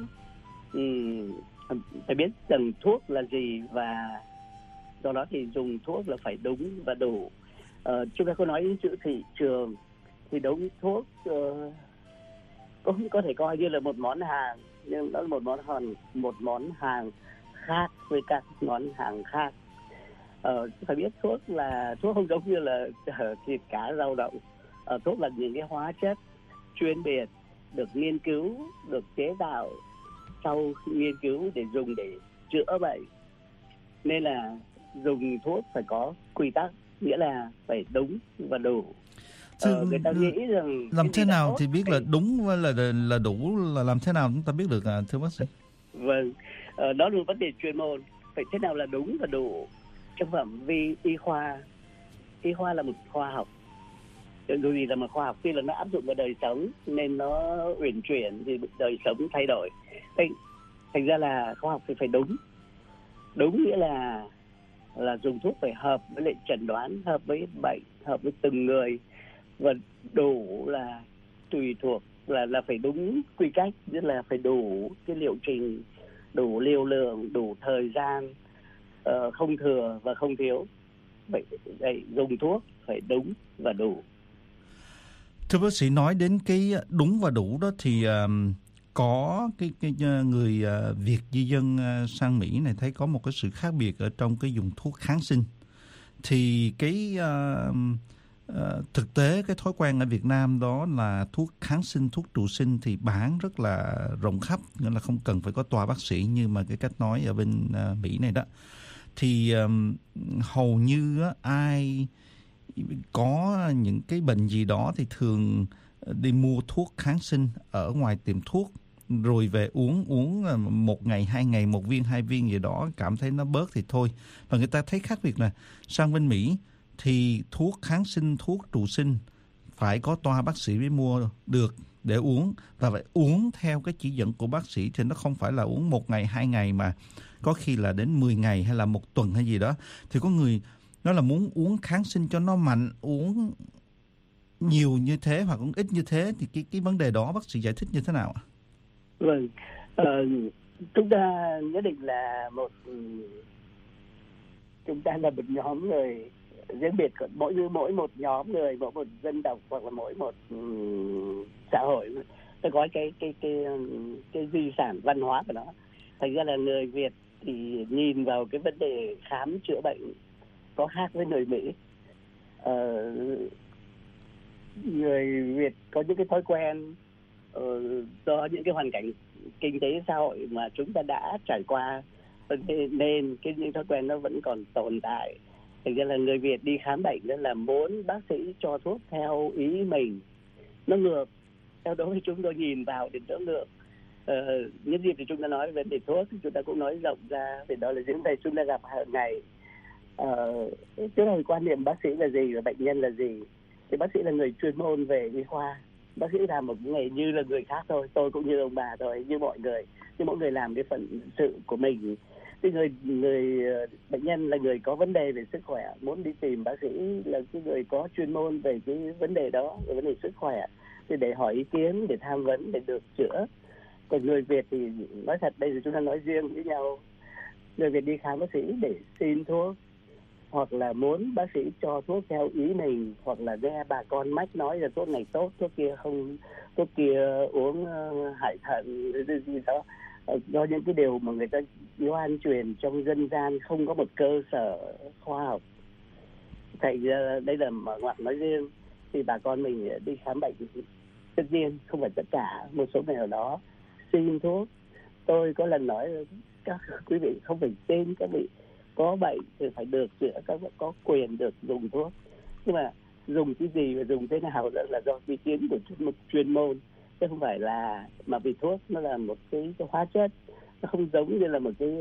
[SPEAKER 11] phải biết rằng thuốc là gì, và do đó thì dùng thuốc là phải đúng và đủ. Chúng ta có nói đến chữ thị trường thì đúng, thuốc cũng có thể coi như là một món hàng, nhưng đó là một món hàng khác với các món hàng khác. Phải biết thuốc không giống như là thịt cá rau đậu. Thuốc là những cái hóa chất chuyên biệt được nghiên cứu, được chế tạo sau nghiên cứu để dùng để chữa bệnh. Nên là dùng thuốc phải có quy tắc, nghĩa là phải đúng và đủ. Người ta nghĩ rằng
[SPEAKER 10] làm thế nào thì biết là đúng với là đủ, là làm thế nào chúng ta biết được thưa bác sĩ?
[SPEAKER 11] Vâng, đó là vấn đề chuyên môn. Phải thế nào là đúng và đủ trong phạm vi y khoa. Y khoa là một khoa học, dù gì là một khoa học, khi là nó áp dụng vào đời sống nên nó uyển chuyển thì đời sống thay đổi. Thành ra là khoa học thì phải đúng. Đúng nghĩa là dùng thuốc phải hợp với lại chẩn đoán, hợp với bệnh, hợp với từng người, và đủ là tùy thuộc là phải đúng quy cách, tức là phải đủ cái liệu trình, đủ liều lượng, đủ thời gian, không thừa và không thiếu. Vậy dùng thuốc phải đúng và đủ.
[SPEAKER 10] Thưa bác sĩ, nói đến cái đúng và đủ đó thì có cái người Việt di dân sang Mỹ này thấy có một cái sự khác biệt ở trong cái dùng thuốc kháng sinh. Thì cái thực tế cái thói quen ở Việt Nam đó là thuốc kháng sinh, thuốc trụ sinh thì bán rất là rộng khắp, nghĩa là không cần phải có tòa bác sĩ như mà cái cách nói ở bên Mỹ này đó. Thì hầu như ai có những cái bệnh gì đó thì thường đi mua thuốc kháng sinh ở ngoài tiệm thuốc, rồi về uống 1 ngày 2 ngày 1 viên 2 viên gì đó, cảm thấy nó bớt thì thôi. Và người ta thấy khác biệt là sang bên Mỹ thì thuốc kháng sinh, thuốc trụ sinh phải có toa bác sĩ mới mua được để uống, và phải uống theo cái chỉ dẫn của bác sĩ. Thì nó không phải là uống 1 ngày 2 ngày mà có khi là đến 10 ngày hay là 1 tuần hay gì đó. Thì có người nói là muốn uống kháng sinh cho nó mạnh, uống nhiều như thế hoặc uống ít như thế, thì cái vấn đề đó bác sĩ giải thích như thế nào ạ?
[SPEAKER 11] Vâng, chúng ta nhất định là chúng ta là một nhóm người riêng biệt, mỗi một nhóm người, mỗi một dân tộc hoặc là mỗi một xã hội ta có cái di sản văn hóa của nó. Thành ra là người Việt thì nhìn vào cái vấn đề khám chữa bệnh có khác với người Mỹ. Người Việt có những cái thói quen do những cái hoàn cảnh kinh tế xã hội mà chúng ta đã trải qua, nên những thói quen nó vẫn còn tồn tại. Thành ra là người Việt đi khám bệnh đó là muốn bác sĩ cho thuốc theo ý mình, nó ngược. Theo đó thì chúng tôi nhìn vào thì nó ngược. Nhân dịp thì chúng ta nói về vấn đề thuốc, chúng ta cũng nói rộng ra về đó là những thầy chúng ta gặp hàng ngày. Tức là quan niệm bác sĩ là gì và bệnh nhân là gì. Thì bác sĩ là người chuyên môn về y khoa. Bác sĩ làm một nghề như là người khác thôi, tôi cũng như ông bà thôi, như mọi người. Nhưng mỗi người làm cái phận sự của mình. Thì người bệnh nhân là người có vấn đề về sức khỏe, muốn đi tìm bác sĩ là cái người có chuyên môn về cái vấn đề đó, về vấn đề sức khỏe, thì để hỏi ý kiến, để tham vấn, để được chữa. Còn người Việt thì nói thật, bây giờ chúng ta nói riêng với nhau, người Việt đi khám bác sĩ để xin thuốc, hoặc là muốn bác sĩ cho thuốc theo ý mình, hoặc là nghe bà con mách nói là thuốc này tốt, thuốc kia không, thuốc kia uống hại thận gì đó, do những cái điều mà người ta loan truyền trong dân gian, không có một cơ sở khoa học. Thành ra đây là ngoặc nói riêng, thì bà con mình đi khám bệnh, tất nhiên không phải tất cả, một số người ở đó xin thuốc. Tôi có lần nói các quý vị không phải tin, các vị có bệnh thì phải được chữa, các vị có quyền được dùng thuốc. Nhưng mà dùng cái gì và dùng thế nào đó là do ý kiến của một chuyên môn, chứ không phải là mà vì thuốc nó là một cái hóa chất, nó không giống như là một cái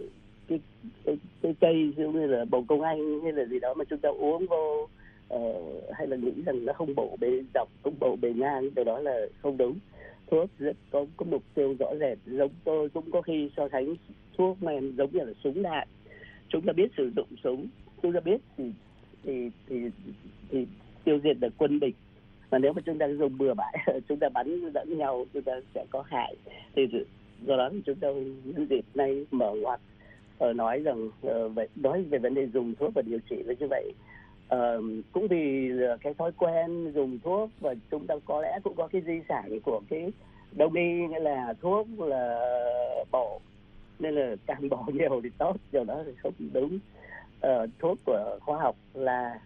[SPEAKER 11] cây như là bồ công anh hay là gì đó mà chúng ta uống vô, hay là nghĩ rằng nó không bổ bề dọc, không bổ bề ngang, điều đó là không đúng. Thuốc rất có mục tiêu rõ rệt. Giống tôi cũng có khi so sánh thuốc men giống như là súng đạn. Chúng ta biết sử dụng súng, chúng ta biết thì tiêu diệt được quân địch. Mà nếu mà chúng ta dùng bừa bãi, chúng ta bắn lẫn nhau, chúng ta sẽ có hại. Thì do đó thì chúng tôi nhân dịp nay mở ngoặt nói rằng nói về vấn đề dùng thuốc và điều trị là như vậy. cũng vì cái thói quen dùng thuốc, và chúng ta có lẽ cũng có cái di sản của cái đông y, nghĩa là thuốc là bổ, nên là càng bỏ nhiều thì tốt, điều đó thì không đúng. Thuốc của khoa học là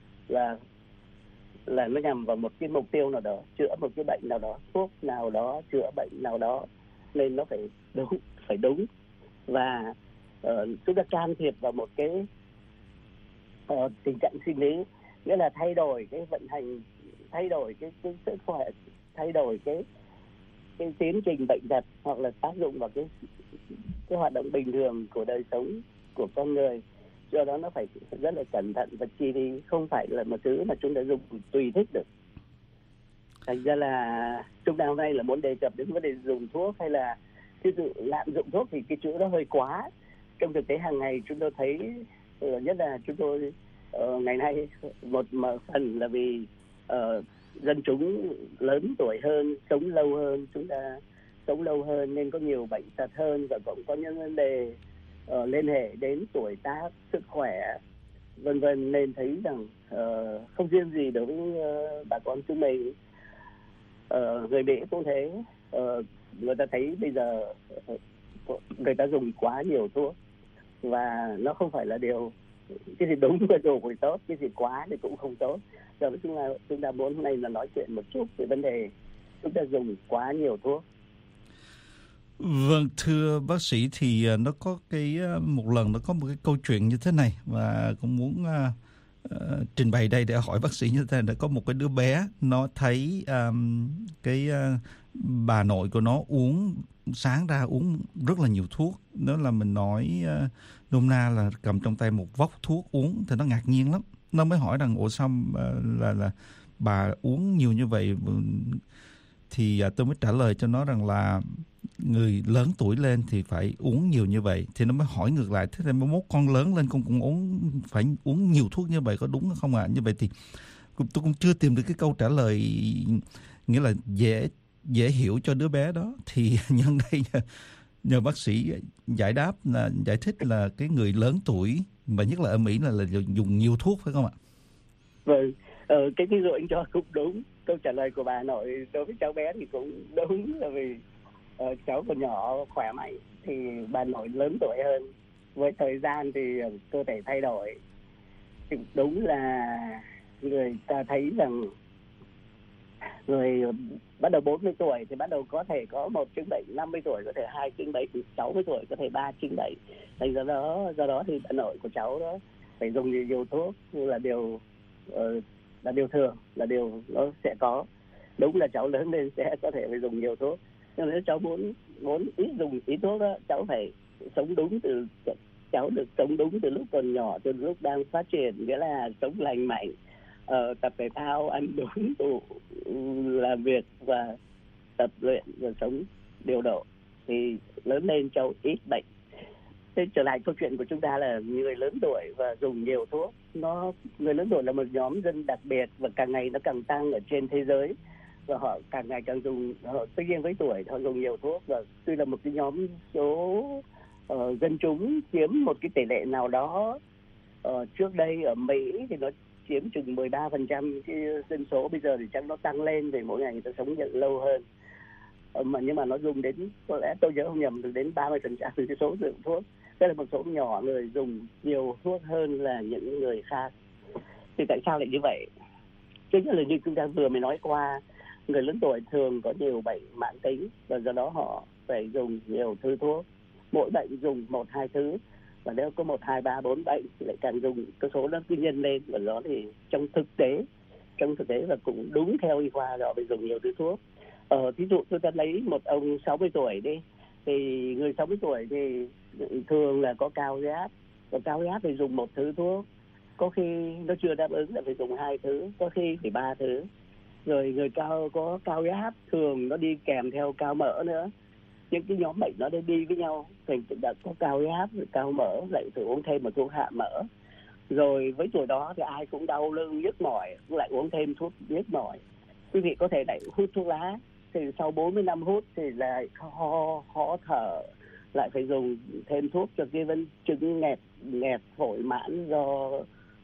[SPEAKER 11] nó nhằm vào một cái mục tiêu nào đó, chữa một cái bệnh nào đó, thuốc nào đó chữa bệnh nào đó, nên nó phải đúng. Và chúng ta can thiệp vào một cái tình trạng sinh lý, nghĩa là thay đổi cái vận hành, thay đổi cái sức khỏe, thay đổi cái tiến trình bệnh tật, hoặc là tác dụng vào cái hoạt động bình thường của đời sống của con người. Do đó nó phải rất là cẩn thận và chi lý, không phải là một thứ mà chúng ta dùng tùy thích được. Thành ra là chúng ta hôm nay là muốn đề cập đến vấn đề dùng thuốc hay là cái sự lạm dụng thuốc, thì cái chữ đó hơi quá. Trong thực tế hàng ngày chúng tôi thấy, nhất là chúng tôi ngày nay, một phần là vì dân chúng lớn tuổi hơn, sống lâu hơn, chúng ta sống lâu hơn nên có nhiều bệnh tật hơn, và cũng có những vấn đề liên hệ đến tuổi tác, sức khỏe, vân vân, nên thấy rằng không riêng gì đối với bà con chúng mình, người Mỹ cũng thế. Người ta thấy bây giờ người ta dùng quá nhiều thuốc, và nó không phải là điều, cái gì đúng và đủ thì tốt, cái gì quá thì cũng không tốt. Rồi chúng ta muốn hôm nay là nói chuyện một chút về vấn đề chúng ta dùng quá nhiều thuốc.
[SPEAKER 10] Vâng, thưa bác sĩ, thì nó có một lần nó có một cái câu chuyện như thế này, và cũng muốn trình bày đây để hỏi bác sĩ như thế này. Có một cái đứa bé, nó thấy bà nội của nó sáng ra uống rất là nhiều thuốc. Đó là mình nói nôm na là cầm trong tay một vốc thuốc uống, thì nó ngạc nhiên lắm. Nó mới hỏi rằng ủa sao là bà uống nhiều như vậy? Thì tôi mới trả lời cho nó rằng là người lớn tuổi lên thì phải uống nhiều như vậy. Thì nó mới hỏi ngược lại, thế thì mai mốt con lớn lên con cũng phải uống nhiều thuốc như vậy có đúng không ạ? Như vậy thì tôi cũng chưa tìm được cái câu trả lời nghĩa là dễ hiểu cho đứa bé đó. Thì nhân đây nhờ bác sĩ giải thích là cái người lớn tuổi, và nhất là ở Mỹ là dùng nhiều thuốc, phải không ạ?
[SPEAKER 11] Vâng, cái ví dụ anh cho cũng đúng. Câu trả lời của bà nội đối với cháu bé thì cũng đúng, là vì cháu còn nhỏ khỏe mạnh, thì bà nội lớn tuổi hơn. Với thời gian thì cơ thể thay đổi. Thì đúng là người ta thấy rằng người bắt đầu 40 tuổi thì bắt đầu có thể có một chứng bệnh, 50 tuổi có thể 2 chứng bệnh, 60 tuổi có thể 3 chứng bệnh. Thành do đó thì bà nội của cháu đó phải dùng nhiều thuốc là điều thường, là điều nó sẽ có. Đúng là cháu lớn lên sẽ có thể phải dùng nhiều thuốc, nhưng nếu cháu muốn dùng ít thuốc đó, cháu phải sống đúng cháu được sống đúng từ lúc còn nhỏ, từ lúc đang phát triển, nghĩa là sống lành mạnh, tập thể thao, ăn đúng, làm việc và tập luyện và sống điều độ, thì lớn lên cháu ít bệnh. Thế trở lại câu chuyện của chúng ta là người lớn tuổi và dùng nhiều thuốc. Người lớn tuổi là một nhóm dân đặc biệt và càng ngày nó càng tăng ở trên thế giới, và họ càng ngày càng dùng. Tuy nhiên với tuổi họ dùng nhiều thuốc, và tuy là một cái nhóm số dân chúng chiếm một cái tỷ lệ nào đó. Trước đây ở Mỹ thì nó chiếm chừng 13% cái dân số, bây giờ thì chắc nó tăng lên vì mỗi ngày người ta sống nhận lâu hơn. Nhưng mà nó dùng đến, có lẽ tôi nhớ không nhầm, đến 30% từ cái số lượng thuốc. Đây là một số nhỏ người dùng nhiều thuốc hơn là những người khác. Thì tại sao lại như vậy? Thứ nhất là như chúng ta vừa mới nói qua, người lớn tuổi thường có nhiều bệnh mãn tính, và do đó họ phải dùng nhiều thứ thuốc. Mỗi bệnh dùng 1-2 thứ, và nếu có 1, 2, 3, 4 bệnh thì lại càng dùng cái số đó cứ nhân lên. Và đó thì trong thực tế là cũng đúng theo y khoa, họ phải dùng nhiều thứ thuốc. Ví dụ tôi ta lấy một ông 60 tuổi đi, thì người 60 tuổi thì thường là có cao huyết thì dùng một thứ thuốc, có khi nó chưa đáp ứng là phải dùng 2 thứ, có khi phải 3 thứ. Rồi người có cao huyết thường nó đi kèm theo cao mỡ nữa, những cái nhóm bệnh nó đi với nhau, thành đã có cao huyết, cao mỡ, lại phải uống thêm một thuốc hạ mỡ. Rồi với tuổi đó thì ai cũng đau lưng nhức mỏi, lại uống thêm thuốc nhức mỏi. Quý vị có thể lại hút thuốc lá, thì sau 40 năm hút thì lại khó thở, lại phải dùng thêm thuốc cho cái chứng nghẹt phổi mãn do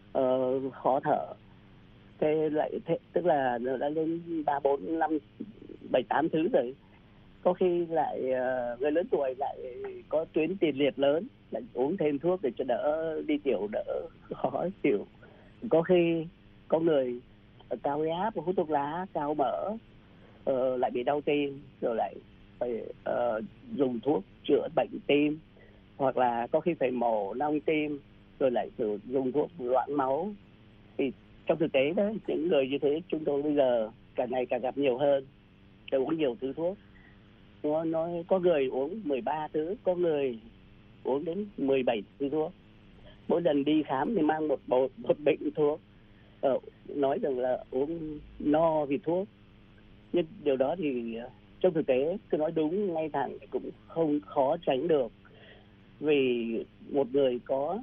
[SPEAKER 11] khó thở, cái lại tức là nó đã lên 3, 4, 5, 7, 8 thứ rồi. Có khi lại người lớn tuổi lại có tuyến tiền liệt lớn, lại uống thêm thuốc để cho đỡ đi tiểu, đỡ khó chịu. Có khi có người cao huyết áp, hút thuốc lá, cao mỡ, lại bị đau tim, rồi lại phải dùng thuốc chữa bệnh tim, hoặc là có khi phải mổ nong tim, rồi lại dùng thuốc loãng máu. Thì trong thực tế đó, những người như thế chúng tôi bây giờ càng ngày càng gặp nhiều hơn, để uống nhiều thứ thuốc. Nó có người uống 13 thứ, có người uống đến 17 thứ thuốc. Mỗi lần đi khám thì mang một bệnh thuốc, nói rằng là uống no vì thuốc. Nhưng điều đó thì trong thực tế, cứ nói đúng ngay thẳng cũng không khó tránh được. Vì một người có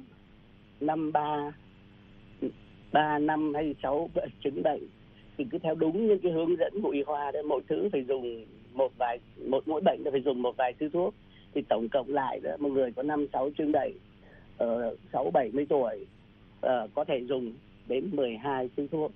[SPEAKER 11] 3 năm hay 6 chứng bệnh thì cứ theo đúng những cái hướng dẫn của y khoa đó, mỗi thứ phải dùng mỗi bệnh phải dùng một vài thứ thuốc, thì tổng cộng lại đó, một người có 5-6 chứng bệnh, 60-70 tuổi có thể dùng đến 12 thứ thuốc.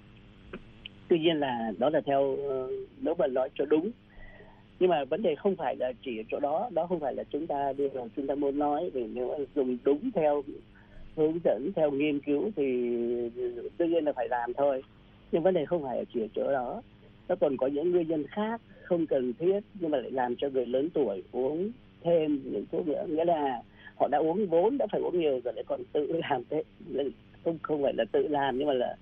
[SPEAKER 11] Tuy nhiên là đó là theo nếu mà nói cho đúng, nhưng mà vấn đề không phải là chỉ ở chỗ đó, đó không phải là chúng ta muốn nói. Vì nếu mà dùng đúng theo hướng dẫn, theo nghiên cứu thì tự nhiên là phải làm thôi. Nhưng vấn đề không phải chỉ ở chỗ đó, nó còn có những nguyên nhân khác không cần thiết nhưng mà lại làm cho người lớn tuổi uống thêm những thuốc nữa. Nghĩa là họ đã uống vốn đã phải uống nhiều rồi lại còn tự làm thế, không phải là tự làm, nhưng mà là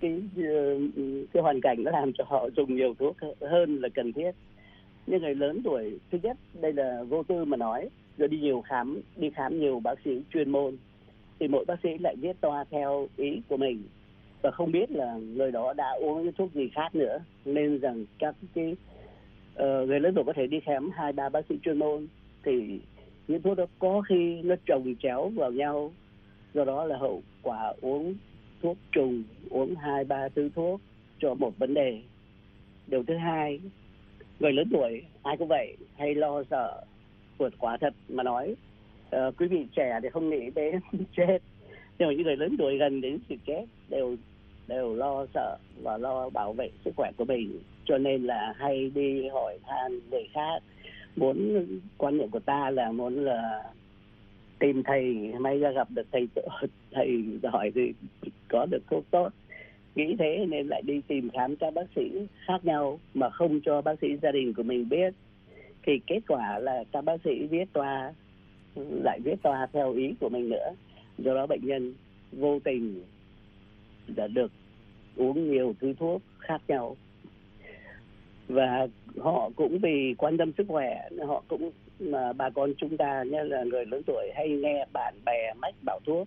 [SPEAKER 11] cái hoàn cảnh nó làm cho họ dùng nhiều thuốc hơn là cần thiết. Nhưng người lớn tuổi, thứ nhất đây là vô tư mà nói, rồi đi khám nhiều bác sĩ chuyên môn, thì mỗi bác sĩ lại viết toa theo ý của mình và không biết là người đó đã uống cái thuốc gì khác nữa, nên rằng các cái người lớn tuổi có thể đi khám 2-3 bác sĩ chuyên môn, thì những thuốc đó có khi nó chồng chéo vào nhau, do đó là hậu quả uống thuốc trùng, uống 2-3 thứ thuốc cho một vấn đề. Điều thứ hai, người lớn tuổi ai cũng vậy, hay lo sợ vượt quá thật mà nói. Quý vị trẻ thì không nghĩ đến chết, nhưng mà những người lớn tuổi gần đến sự chết đều lo sợ và lo bảo vệ sức khỏe của mình, cho nên là hay đi hỏi han người khác. Quan niệm của ta là muốn là tìm thầy, may ra gặp được thầy hỏi thì có được thuốc tốt, nghĩ thế nên lại đi tìm khám các bác sĩ khác nhau mà không cho bác sĩ gia đình của mình biết. Thì kết quả là các bác sĩ lại viết toa theo ý của mình nữa, do đó bệnh nhân vô tình đã được uống nhiều thứ thuốc khác nhau. Và họ cũng vì quan tâm sức khỏe, họ cũng mà bà con chúng ta như là người lớn tuổi hay nghe bạn bè mách bảo thuốc.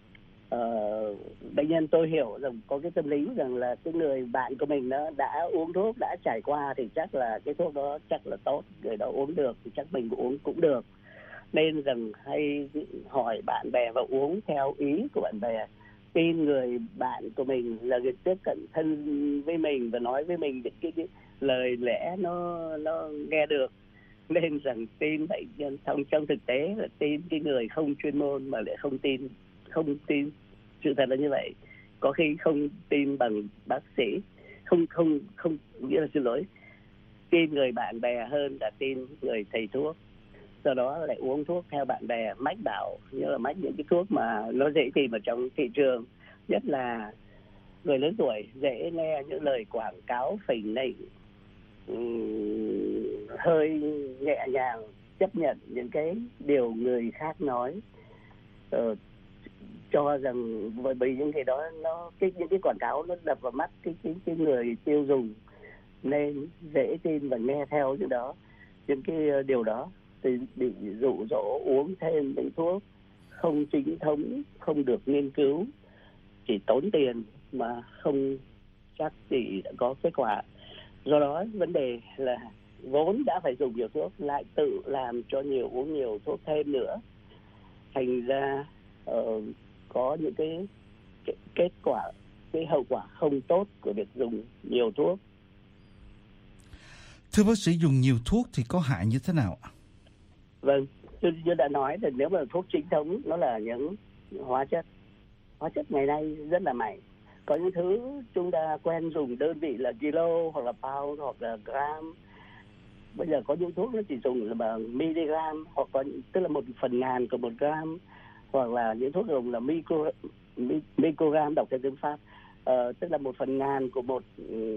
[SPEAKER 11] Bệnh nhân tôi hiểu rằng có cái tâm lý rằng là cái người bạn của mình nó đã uống thuốc, đã trải qua thì chắc là cái thuốc đó chắc là tốt, người đó uống được thì chắc mình uống cũng được, nên rằng hay hỏi bạn bè và uống theo ý của bạn bè, tin người bạn của mình là người tiếp cận thân với mình và nói với mình những cái lời lẽ nó nghe được, nên rằng tin bệnh nhân. Trong thực tế là tin cái người không chuyên môn mà lại không tin. Sự thật là như vậy. Có khi không tin bằng bác sĩ, không nghĩa là xin lỗi, tin người bạn bè hơn là tin người thầy thuốc. Sau đó lại uống thuốc theo bạn bè mách bảo, như là mách những cái thuốc mà nó dễ tìm ở trong thị trường. Nhất là người lớn tuổi dễ nghe những lời quảng cáo phỉnh nịnh, hơi nhẹ nhàng chấp nhận những cái điều người khác nói, cho rằng bởi những cái đó những cái quảng cáo nó đập vào mắt cái người tiêu dùng, nên dễ tin và nghe theo những đó, những cái điều đó, thì bị dụ dỗ uống thêm những thuốc không chính thống, không được nghiên cứu, chỉ tốn tiền mà không chắc gì đã có kết quả. Do đó vấn đề là vốn đã phải dùng nhiều thuốc lại tự làm cho uống nhiều thuốc thêm nữa, thành ra có những cái kết quả, cái hậu quả không tốt của việc dùng nhiều thuốc.
[SPEAKER 10] Thưa bác sĩ, dùng nhiều thuốc thì có hại như thế nào ạ?
[SPEAKER 11] Vâng, tôi đã nói là nếu mà thuốc chính thống nó là những hóa chất hóa chất ngày nay rất là mạnh. Có những thứ chúng ta quen dùng đơn vị là kilo hoặc là pound hoặc là gram. Bây giờ có những thuốc nó chỉ dùng là miligram, hoặc có tức là 1/1000 của 1 gram, hoặc là những thuốc dùng là microgram, đọc theo tiếng Pháp, tức là 1/1000 của một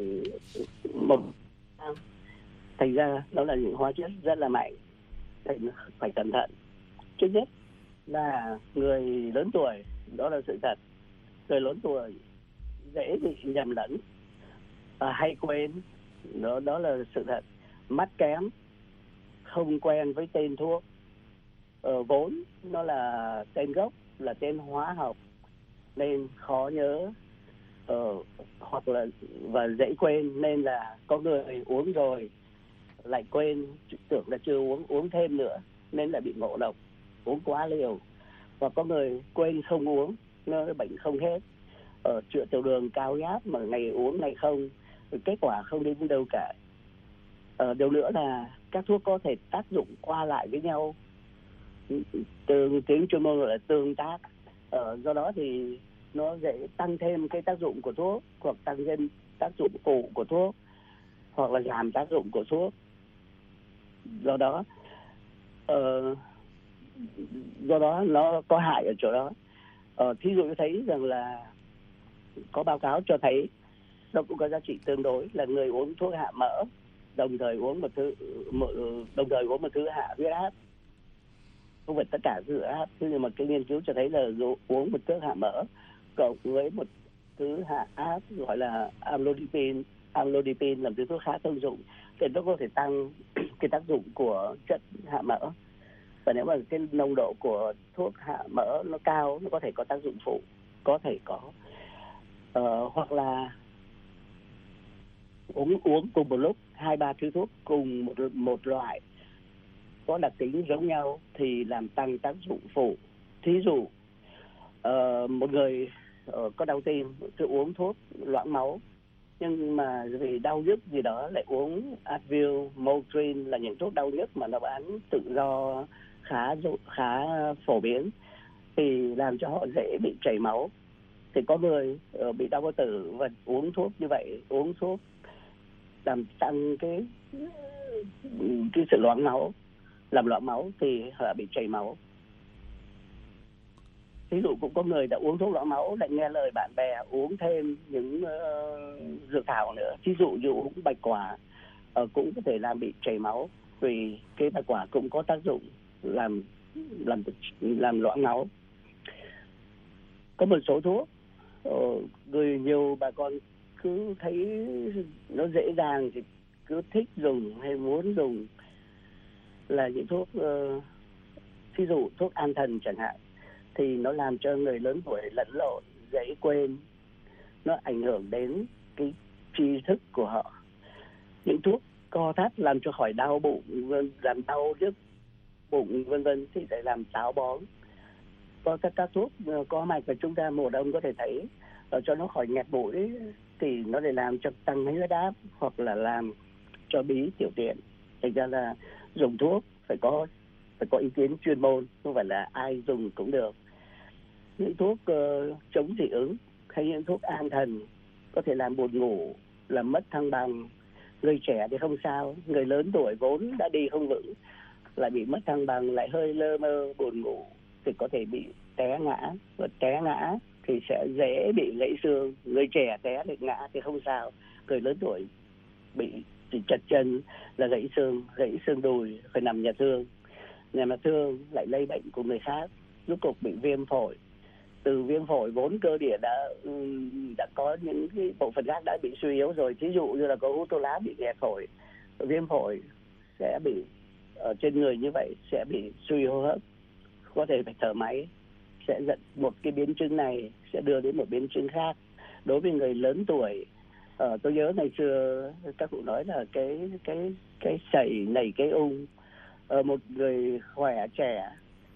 [SPEAKER 11] gram. Thành ra đó là những hóa chất rất là mạnh, thì phải cẩn thận. Trước nhất là người lớn tuổi, đó là sự thật. Người lớn tuổi dễ bị nhầm lẫn, hay quên, đó là sự thật. Mắt kém, không quen với tên thuốc, vốn nó là tên gốc, là tên hóa học nên khó nhớ, hoặc là và dễ quên, nên là có người uống rồi lại quên, tưởng là chưa uống thêm nữa nên là bị ngộ độc, uống quá liều. Và có người quên không uống, nó bệnh không hết, chữa tiểu đường cao áp mà ngày uống ngày không, kết quả không đến đâu cả. Điều nữa là các thuốc có thể tác dụng qua lại với nhau, từ tiếng chuyên môn gọi là tương tác. Do đó thì nó dễ tăng thêm cái tác dụng của thuốc, hoặc tăng thêm tác dụng phụ của thuốc, hoặc là giảm tác dụng của thuốc. Do đó nó có hại ở chỗ đó. Thí dụ thấy rằng là có báo cáo cho thấy nó cũng có giá trị tương đối, là người uống thuốc hạ mỡ đồng thời uống một thứ hạ huyết áp, không phải tất cả huyết áp, nhưng mà cái nghiên cứu cho thấy là uống một thuốc hạ mỡ cộng với một thứ hạ áp gọi là amlodipine làm thứ thuốc khá thông dụng, thì nó có thể tăng cái tác dụng của chất hạ mỡ. Và nếu mà cái nồng độ của thuốc hạ mỡ nó cao, nó có thể có tác dụng phụ, có thể có. Hoặc là uống cùng một lúc 2-3 thứ thuốc cùng một loại có đặc tính giống nhau thì làm tăng tác dụng phụ. Thí dụ một người có đau tim cứ uống thuốc loãng máu, nhưng mà vì đau nhức gì đó lại uống Advil, Motrin là những thuốc đau nhức mà nó bán tự do khá phổ biến, thì làm cho họ dễ bị chảy máu. Thì có người bị đau bao tử và uống thuốc như vậy, uống thuốc làm tăng cái sự loãng máu, làm loãng máu thì họ bị chảy máu. Ví dụ cũng có người đã uống thuốc loãng máu lại nghe lời bạn bè uống thêm những dược thảo nữa, ví dụ như uống bạch quả cũng có thể làm bị chảy máu, vì cái bạch quả cũng có tác dụng làm loãng máu. Có một số thuốc nhiều bà con cứ thấy nó dễ dàng thì cứ thích dùng hay muốn dùng, là những thuốc ví dụ thuốc an thần chẳng hạn, thì nó làm cho người lớn tuổi lẫn lộn, dễ quên, nó ảnh hưởng đến cái tri thức của họ. Những thuốc co thắt làm cho khỏi đau bụng, làm đau nhức bụng vân vân thì lại làm táo bón. Có các thuốc có mạch mà chúng ta mùa đông có thể thấy cho nó khỏi nghẹt mũi thì nó lại làm cho tăng huyết áp hoặc là làm cho bí tiểu tiện. Thành ra là dùng thuốc phải có ý kiến chuyên môn, không phải là ai dùng cũng được. Những thuốc chống dị ứng hay những thuốc an thần có thể làm buồn ngủ, làm mất thăng bằng. Người trẻ thì không sao, người lớn tuổi vốn đã đi không vững lại bị mất thăng bằng, lại hơi lơ mơ buồn ngủ thì có thể bị té ngã, và té ngã thì sẽ dễ bị gãy xương. Người trẻ té được ngã thì không sao, người lớn tuổi bị chật chân là gãy xương đùi, phải nằm nhà thương. Nhà thương lại lây bệnh của người khác, rốt cuộc bị viêm phổi. Từ viêm phổi vốn cơ địa đã có những cái bộ phận khác đã bị suy yếu rồi, thí dụ như là có hút thuốc lá bị nghẹt phổi, viêm phổi sẽ bị ở trên người như vậy sẽ bị suy hô hấp, có thể phải thở máy, sẽ dẫn một cái biến chứng này sẽ đưa đến một biến chứng khác. Đối với người lớn tuổi, tôi nhớ ngày xưa các cụ nói là cái sẩy nảy cái ung, một người khỏe trẻ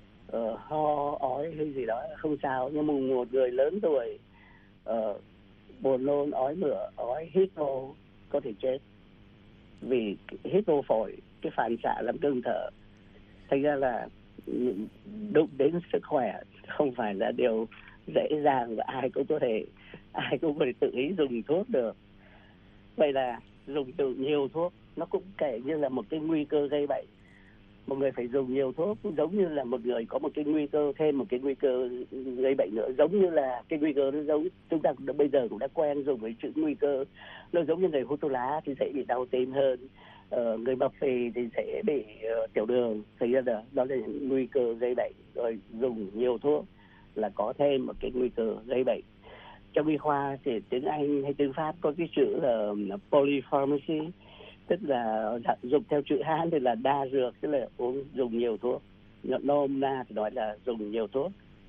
[SPEAKER 11] ho ói hay gì đó không sao, nhưng một người lớn tuổi buồn nôn, ói mửa, ói hít vô có thể chết, vì hít vô phổi cái phản xạ làm ngưng thở. Thành ra là đụng đến sức khỏe không phải là điều dễ dàng và ai cũng có thể tự ý dùng thuốc được. Vậy là dùng từ nhiều thuốc nó cũng kể như là một cái nguy cơ gây bệnh. Một người phải dùng nhiều thuốc cũng giống như là một người có một cái nguy cơ, thêm một cái nguy cơ gây bệnh nữa. Giống như là cái nguy cơ nó giống, chúng ta bây giờ cũng đã quen dùng với chữ nguy cơ. Nó giống như người hút thuốc lá thì dễ bị đau tim hơn, người mập phì thì dễ bị tiểu đường. Thì ra đó là những nguy cơ gây bệnh. Rồi dùng nhiều thuốc là có thêm một cái nguy cơ gây bệnh. Trong y khoa thì tiếng Anh hay tiếng Pháp có cái chữ là polypharmacy, tức là dùng theo chữ Hán thì là đa dược, tức là dùng nhiều thuốc. Nôm na thì nói là dùng nhiều thuốc.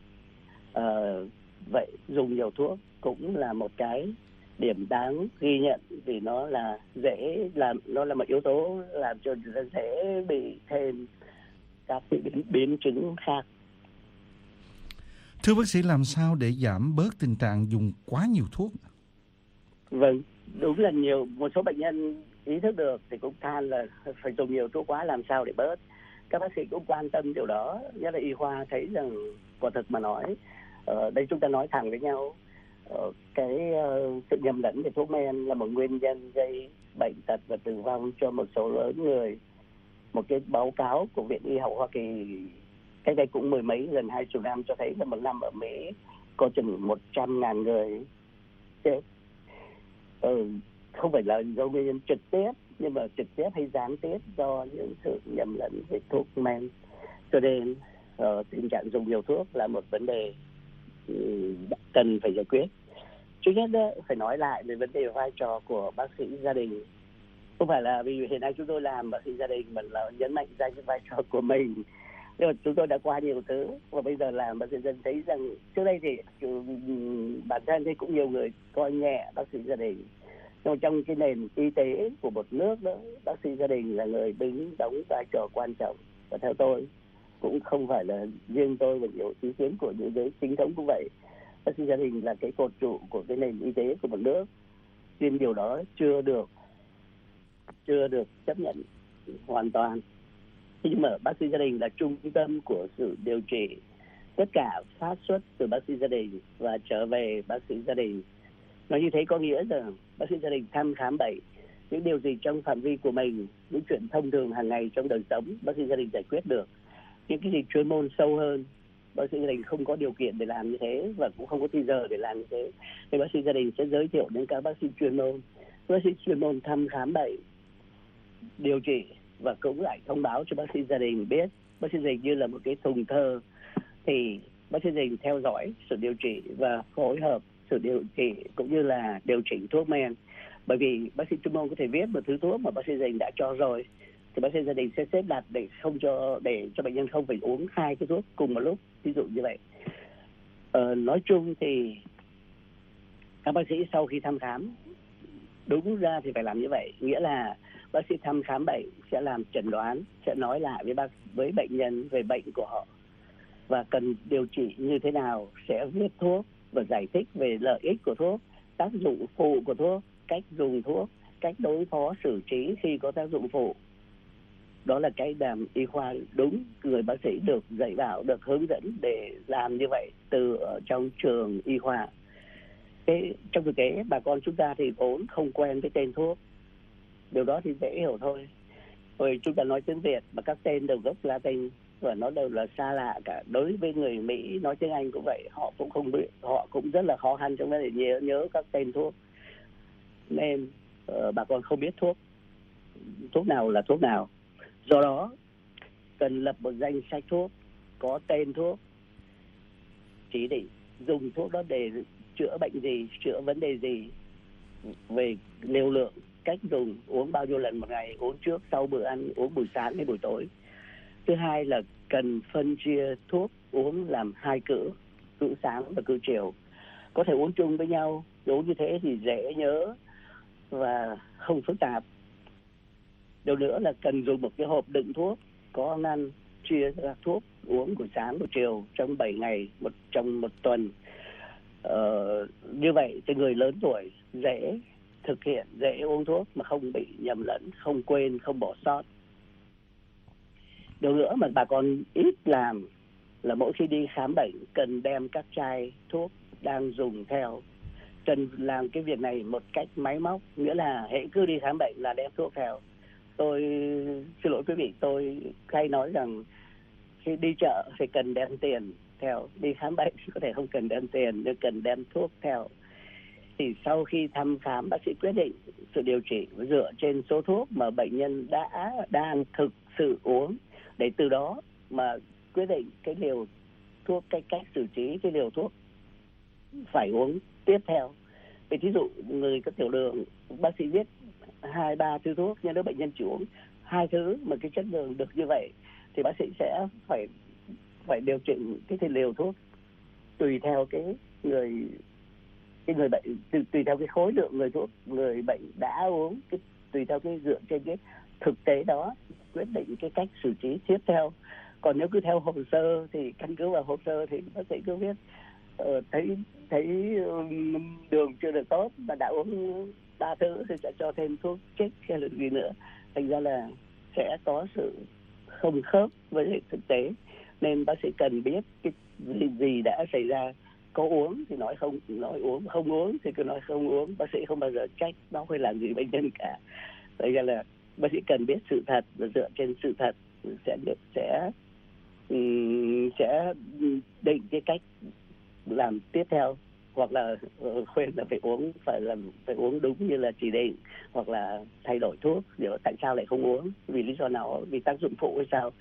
[SPEAKER 11] Vậy dùng nhiều thuốc cũng là một cái điểm đáng ghi nhận, vì nó là một yếu tố làm cho người ta dễ bị thêm các cái biến chứng khác.
[SPEAKER 10] Thưa bác sĩ, làm sao để giảm bớt tình trạng dùng quá nhiều thuốc?
[SPEAKER 11] Vâng, đúng là một số bệnh nhân ý thức được thì cũng than là phải dùng nhiều thuốc quá, làm sao để bớt. Các bác sĩ cũng quan tâm điều đó, nhất là y khoa thấy rằng quả thực mà nói, đây chúng ta nói thẳng với nhau, sự nhầm lẫn về thuốc men là một nguyên nhân gây bệnh tật và tử vong cho một số lớn người. Một cái báo cáo của Viện Y học Hoa Kỳ cách đây cũng mười mấy, gần 20 năm cho thấy là một năm ở Mỹ có chừng 100.000 người chết. Không phải là do nguyên nhân trực tiếp, nhưng mà trực tiếp hay gián tiếp do những sự nhầm lẫn về thuốc men. Cho nên tình trạng dùng nhiều thuốc là một vấn đề cần phải giải quyết. Trước nhất đó, phải nói lại về vấn đề vai trò của bác sĩ gia đình. Không phải là vì hiện nay chúng tôi làm bác sĩ gia đình mà là nhấn mạnh ra cái vai trò của mình. Nhưng mà chúng tôi đã qua nhiều thứ và bây giờ làm bác sĩ dân thấy rằng trước đây thì bản thân thì cũng nhiều người coi nhẹ bác sĩ gia đình. Nhưng mà trong cái nền y tế của một nước đó, bác sĩ gia đình là người đóng vai trò quan trọng. Và theo tôi, cũng không phải là riêng tôi và nhiều ý kiến của những giới chính thống cũng vậy. Bác sĩ gia đình là cái cột trụ của cái nền y tế của một nước. Nhưng điều đó chưa được chấp nhận hoàn toàn. Nhưng mà bác sĩ gia đình là trung tâm của sự điều trị. Tất cả phát xuất từ bác sĩ gia đình và trở về bác sĩ gia đình. Nói như thế có nghĩa rằng bác sĩ gia đình thăm khám bệnh, những điều gì trong phạm vi của mình, những chuyện thông thường hàng ngày trong đời sống, bác sĩ gia đình giải quyết được. Những cái gì chuyên môn sâu hơn, bác sĩ gia đình không có điều kiện để làm như thế và cũng không có thời giờ để làm như thế. Thì bác sĩ gia đình sẽ giới thiệu đến các bác sĩ chuyên môn. Bác sĩ chuyên môn thăm khám bệnh, điều trị và cũng lại thông báo cho bác sĩ gia đình biết. Bác sĩ gia đình như là một cái thùng thơ, thì bác sĩ gia đình theo dõi sự điều trị và phối hợp sự điều trị cũng như là điều chỉnh thuốc men. Bởi vì bác sĩ chuyên môn có thể viết một thứ thuốc mà bác sĩ gia đình đã cho rồi, thì bác sĩ gia đình sẽ xếp đặt để cho bệnh nhân không phải uống 2 cái thuốc cùng một lúc, ví dụ như vậy. Nói chung thì các bác sĩ sau khi thăm khám, đúng ra thì phải làm như vậy, nghĩa là bác sĩ thăm khám bệnh sẽ làm chẩn đoán, sẽ nói lại với bệnh nhân về bệnh của họ và cần điều trị như thế nào, sẽ viết thuốc và giải thích về lợi ích của thuốc, tác dụng phụ của thuốc, cách dùng thuốc, cách đối phó xử trí khi có tác dụng phụ. Đó là cái làm y khoa đúng, người bác sĩ được dạy bảo, được hướng dẫn để làm như vậy từ ở trong trường y khoa. Trong thực tế bà con chúng ta thì vốn không quen cái tên thuốc, điều đó thì dễ hiểu thôi. Rồi chúng ta nói tiếng Việt mà các tên đều gốc Latin và nó đều là xa lạ cả. Đối với người Mỹ nói tiếng Anh cũng vậy, họ cũng không biết, họ cũng rất là khó khăn trong vấn đề nhớ các tên thuốc. Nên bà con không biết thuốc nào là thuốc nào. Do đó cần lập một danh sách thuốc có tên thuốc, chỉ định dùng thuốc đó để chữa bệnh gì, chữa vấn đề gì, về liều lượng, cách dùng, uống bao nhiêu lần một ngày, uống trước sau bữa ăn, uống buổi sáng hay buổi tối. Thứ hai là cần phân chia thuốc uống làm 2 cữ sáng và cữ chiều. Có thể uống chung với nhau, uống như thế thì dễ nhớ và không phức tạp. Điều nữa là cần dùng một cái hộp đựng thuốc có ngăn chia ra thuốc uống buổi sáng buổi chiều trong 7 ngày trong một tuần. Như vậy thì người lớn tuổi dễ thực hiện, dễ uống thuốc mà không bị nhầm lẫn, không quên, không bỏ sót. Điều nữa mà bà con ít làm là mỗi khi đi khám bệnh cần đem các chai thuốc đang dùng theo, cần làm cái việc này một cách máy móc, nghĩa là hễ cứ đi khám bệnh là đem thuốc theo. Tôi xin lỗi quý vị, tôi hay nói rằng khi đi chợ thì cần đem tiền theo, đi khám bệnh có thể không cần đem tiền nhưng cần đem thuốc theo. Thì sau khi thăm khám, bác sĩ quyết định sự điều trị dựa trên số thuốc mà bệnh nhân đang thực sự uống, để từ đó mà quyết định cái liều thuốc, cái cách xử trí cái liều thuốc phải uống tiếp theo. Vì thí dụ người có tiểu đường, bác sĩ viết 2-3 thứ thuốc, nhưng nếu bệnh nhân chỉ uống 2 thứ mà cái chất lượng được như vậy thì bác sĩ sẽ phải điều chỉnh cái liều thuốc tùy theo cái người bệnh, tùy theo cái khối lượng người bệnh đã uống, tùy theo cái dựa trên cái thực tế đó quyết định cái cách xử trí tiếp theo. Còn nếu cứ theo hồ sơ thì căn cứ vào hồ sơ thì bác sĩ cứ viết thấy đường chưa được tốt mà đã uống 3 thứ thì sẽ cho thêm thuốc chích hay là gì nữa, thành ra là sẽ có sự không khớp với thực tế. Nên bác sĩ cần biết cái gì đã xảy ra. Có uống thì nói uống, không uống thì cứ nói không uống. Bác sĩ không bao giờ trách nó phải làm gì bệnh nhân cả. Vậy ra là bác sĩ cần biết sự thật, và dựa trên sự thật sẽ định cái cách làm tiếp theo, hoặc là khuyên là phải uống đúng như là chỉ định, hoặc là thay đổi thuốc. Điều tại sao lại không uống, vì lý do nào, vì tác dụng phụ hay sao.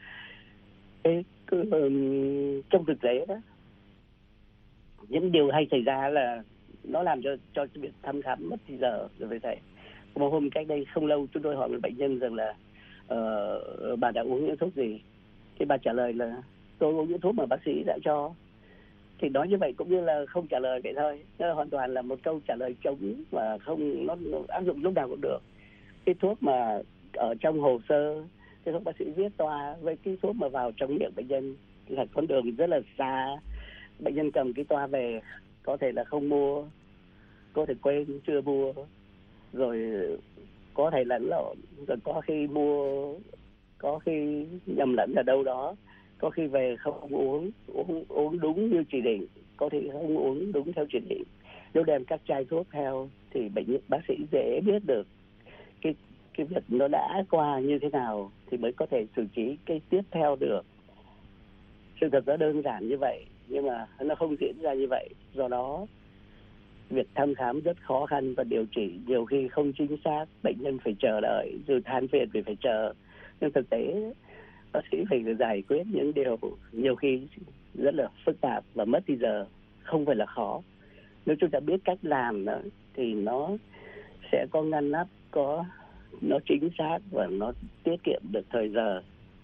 [SPEAKER 11] Trong thực tế đó, những điều hay xảy ra là nó làm cho việc thăm khám mất thì giờ rồi với thầy. Một hôm cách đây không lâu chúng tôi hỏi một bệnh nhân rằng là bà đã uống những thuốc gì, thì bà trả lời là tôi uống những thuốc mà bác sĩ đã cho. Thì nói như vậy cũng như là không trả lời vậy thôi, nó hoàn toàn là một câu trả lời trống và không nó áp dụng lúc nào cũng được. Cái thuốc mà ở trong hồ sơ, cái thuốc bác sĩ viết toa với cái thuốc mà vào trong miệng bệnh nhân là con đường rất là xa. Bệnh nhân cầm cái toa về có thể là không mua, có thể quên chưa mua, rồi có thể lẫn lộn, rồi có khi mua, có khi nhầm lẫn ở đâu đó, có khi về không uống đúng như chỉ định, có thể không uống đúng theo chỉ định. Nếu đem các chai thuốc theo thì bác sĩ dễ biết được cái việc nó đã qua như thế nào thì mới có thể xử trí cái tiếp theo được. Sự thật nó đơn giản như vậy nhưng mà nó không diễn ra như vậy. Do đó việc thăm khám rất khó khăn và điều trị nhiều khi không chính xác, bệnh nhân phải chờ đợi rồi than phiền vì phải chờ. Nhưng thực tế bác sĩ phải giải quyết những điều nhiều khi rất là phức tạp và mất thì giờ, không phải là khó. Nếu chúng ta biết cách làm đó, thì nó sẽ có ngăn nắp, nó chính xác và nó tiết kiệm được thời giờ.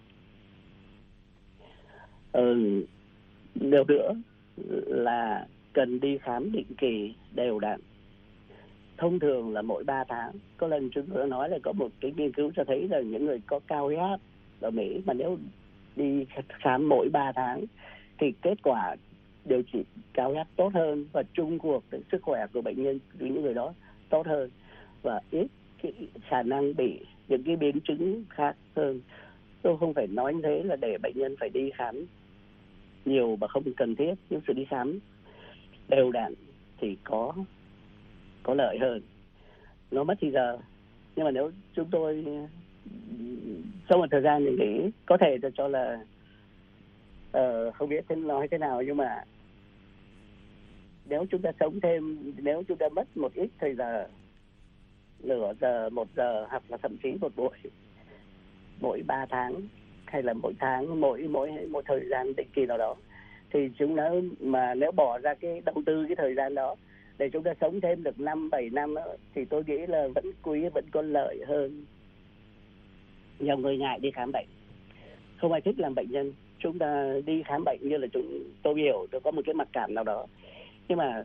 [SPEAKER 11] Điều nữa là cần đi khám định kỳ đều đặn. Thông thường là mỗi 3 tháng. Có lần chúng tôi nói là có một cái nghiên cứu cho thấy là những người có cao huyết áp ở Mỹ mà nếu đi khám mỗi 3 tháng thì kết quả điều trị cao huyết áp tốt hơn và chung cuộc sức khỏe của bệnh nhân, những người đó tốt hơn và ít cái khả năng bị những cái biến chứng khác hơn. Tôi không phải nói như thế là để bệnh nhân phải đi khám nhiều mà không cần thiết, nhưng sự đi khám đều đặn thì có lợi hơn. Nó mất thì giờ, nhưng mà nếu chúng tôi sau một thời gian mình nghĩ có thể cho là không biết nói thế nào, nhưng mà nếu chúng ta sống thêm, nếu chúng ta mất một ít thời giờ, nửa giờ, 1 giờ hoặc là thậm chí một buổi mỗi 3 tháng hay là mỗi tháng, mỗi thời gian định kỳ nào đó, thì chúng nó mà nếu bỏ ra cái đầu tư cái thời gian đó để chúng ta sống thêm được 5-7 năm đó, thì tôi nghĩ là vẫn có lợi hơn. Nhiều người ngại đi khám bệnh, không ai thích làm bệnh nhân. Chúng ta đi khám bệnh như là tôi hiểu tôi có một cái mặc cảm nào đó, nhưng mà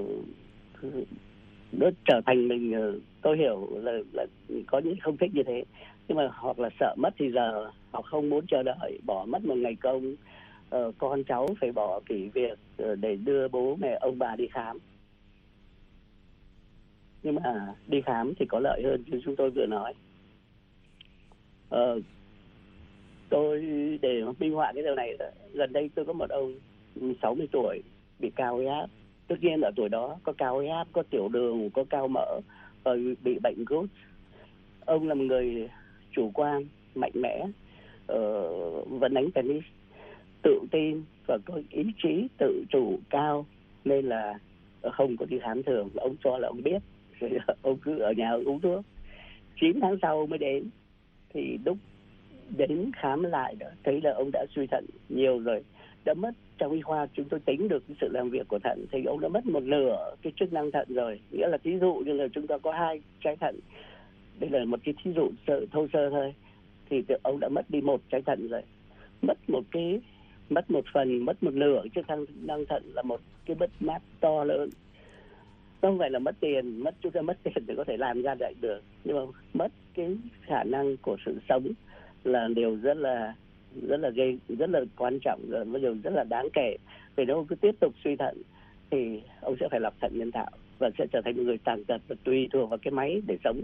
[SPEAKER 11] nó trở thành mình, tôi hiểu là có những không thích như thế, nhưng mà hoặc là sợ mất thì giờ, hoặc không muốn chờ đợi, bỏ mất một ngày công, con cháu phải bỏ nghỉ việc để đưa bố mẹ ông bà đi khám. Nhưng mà đi khám thì có lợi hơn như chúng tôi vừa nói. Tôi để minh họa cái điều này, gần đây tôi có một ông 60 tuổi bị cao huyết áp. Tất nhiên ở tuổi đó có cao huyết áp, có tiểu đường, có cao mỡ, rồi bị bệnh gút. Ông là một người chủ quan, mạnh mẽ, vẫn đánh tennis, tự tin và có ý chí tự chủ cao, nên là không có đi khám thường. Ông cho là ông biết, rồi ông cứ ở nhà uống thuốc. 9 tháng sau mới đến, thì lúc đến khám lại đó, thấy là ông đã suy thận nhiều rồi, đã mất, trong y khoa chúng tôi tính được cái sự làm việc của thận thì ông đã mất một nửa cái chức năng thận rồi. Nghĩa là thí dụ như là chúng ta có 2 trái thận, đây là một cái thí dụ thô sơ thôi, thì ông đã mất đi 1 trái thận rồi, mất một phần, mất một nửa chức năng thận, là một cái mất mát to lớn. Không phải là mất tiền, chúng ta mất tiền để có thể làm ra lại được, nhưng mà mất cái khả năng của sự sống là điều rất là quan trọng, là một điều rất là đáng kể. Vì nếu ông cứ tiếp tục suy thận thì ông sẽ phải lọc thận nhân tạo và sẽ trở thành một người tàn tật và tùy thuộc vào cái máy để sống.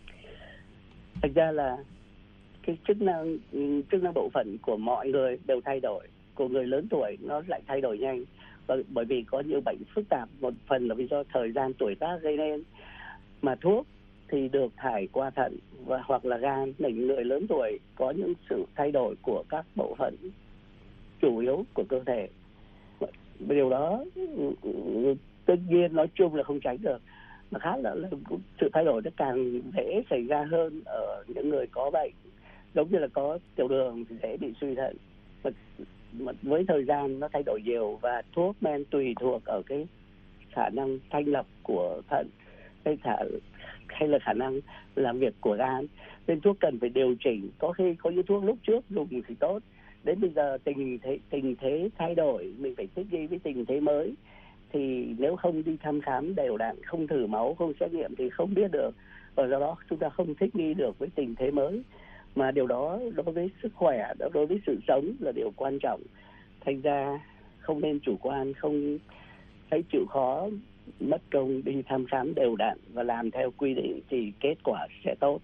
[SPEAKER 11] Thực ra là cái chức năng bộ phận của mọi người đều thay đổi, của người lớn tuổi nó lại thay đổi nhanh, và bởi vì có nhiều bệnh phức tạp, một phần là vì do thời gian tuổi tác gây nên, mà thuốc thì được thải qua thận và hoặc là gan. Người lớn tuổi có những sự thay đổi của các bộ phận chủ yếu của cơ thể. Điều đó tất nhiên nói chung là không tránh được, mà khác là sự thay đổi nó càng dễ xảy ra hơn ở những người có bệnh, giống như là có tiểu đường thì dễ bị suy thận. Mà với thời gian nó thay đổi nhiều, và thuốc men tùy thuộc ở cái khả năng thanh lọc của thận hay là khả năng làm việc của gan, nên thuốc cần phải điều chỉnh. Có khi có những thuốc lúc trước dùng thì tốt, đến bây giờ tình thế thay đổi, mình phải thích nghi với tình thế mới, thì nếu không đi thăm khám đều đặn, không thử máu, không xét nghiệm thì không biết được, và do đó chúng ta không thích nghi được với tình thế mới. Mà điều đó đối với sức khỏe, đối với sự sống là điều quan trọng. Thành ra không nên chủ quan, không thấy chịu khó, mất công đi thăm khám đều đặn và làm theo quy định thì kết quả sẽ tốt.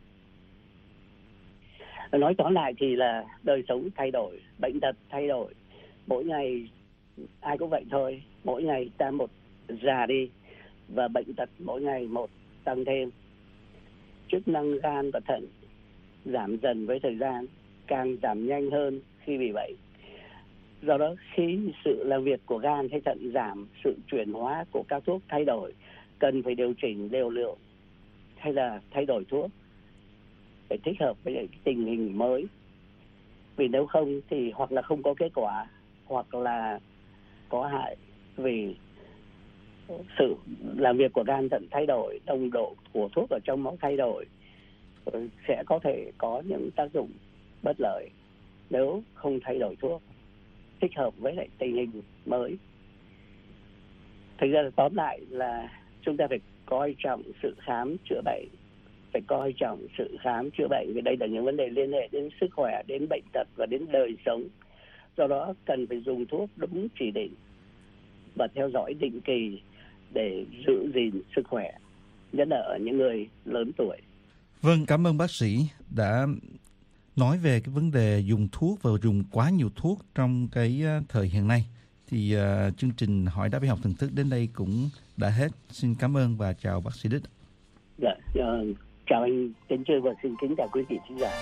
[SPEAKER 11] Nói tóm lại thì là đời sống thay đổi, bệnh tật thay đổi. Mỗi ngày ai cũng vậy thôi, mỗi ngày ta một già đi và bệnh tật mỗi ngày một tăng thêm. Chức năng gan và thận giảm dần với thời gian, càng giảm nhanh hơn khi bị bệnh. Do đó khi sự làm việc của gan hay thận giảm, sự chuyển hóa của các thuốc thay đổi, cần phải điều chỉnh liều lượng hay là thay đổi thuốc để thích hợp với cái tình hình mới. Vì nếu không thì hoặc là không có kết quả, hoặc là có hại, vì sự làm việc của gan thận thay đổi, nồng độ của thuốc ở trong máu thay đổi, sẽ có thể có những tác dụng bất lợi nếu không thay đổi thuốc thích hợp với lại tình hình mới. Thực ra là tóm lại là chúng ta phải coi trọng sự khám chữa bệnh, phải coi trọng sự khám chữa bệnh, vì đây là những vấn đề liên hệ đến sức khỏe, đến bệnh tật và đến đời sống. Do đó cần phải dùng thuốc đúng chỉ định và theo dõi định kỳ để giữ gìn sức khỏe, nhất là ở những người lớn tuổi.
[SPEAKER 10] Vâng, cảm ơn bác sĩ đã nói về cái vấn đề dùng thuốc và dùng quá nhiều thuốc trong cái thời hiện nay. Thì chương trình Hỏi đáp y học thần thức đến đây cũng đã hết. Xin cảm ơn và chào bác sĩ Đích.
[SPEAKER 11] Dạ, chào anh Tiến Trương và xin kính chào quý vị khán giả.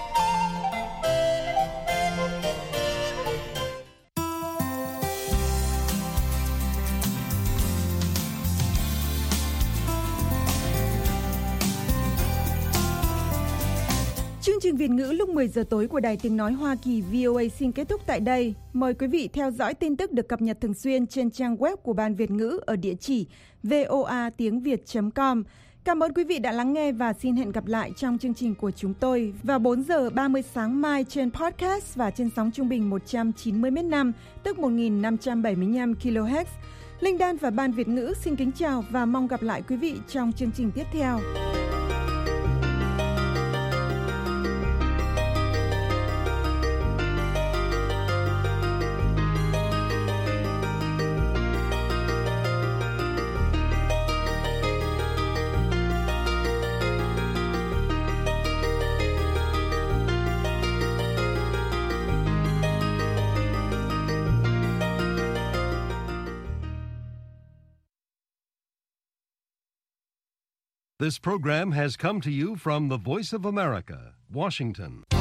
[SPEAKER 3] Chương trình Việt ngữ lúc 10 giờ tối của Đài Tiếng Nói Hoa Kỳ VOA xin kết thúc tại đây. Mời quý vị theo dõi tin tức được cập nhật thường xuyên trên trang web của Ban Việt ngữ ở địa chỉ voatiengviet.com. Cảm ơn quý vị đã lắng nghe và xin hẹn gặp lại trong chương trình của chúng tôi vào 4 giờ 30 sáng mai trên podcast và trên sóng trung bình 190 m/5, tức 1.575 kHz. Linh Đan và Ban Việt ngữ xin kính chào và mong gặp lại quý vị trong chương trình tiếp theo.
[SPEAKER 1] This program has come to you from the Voice of America, Washington.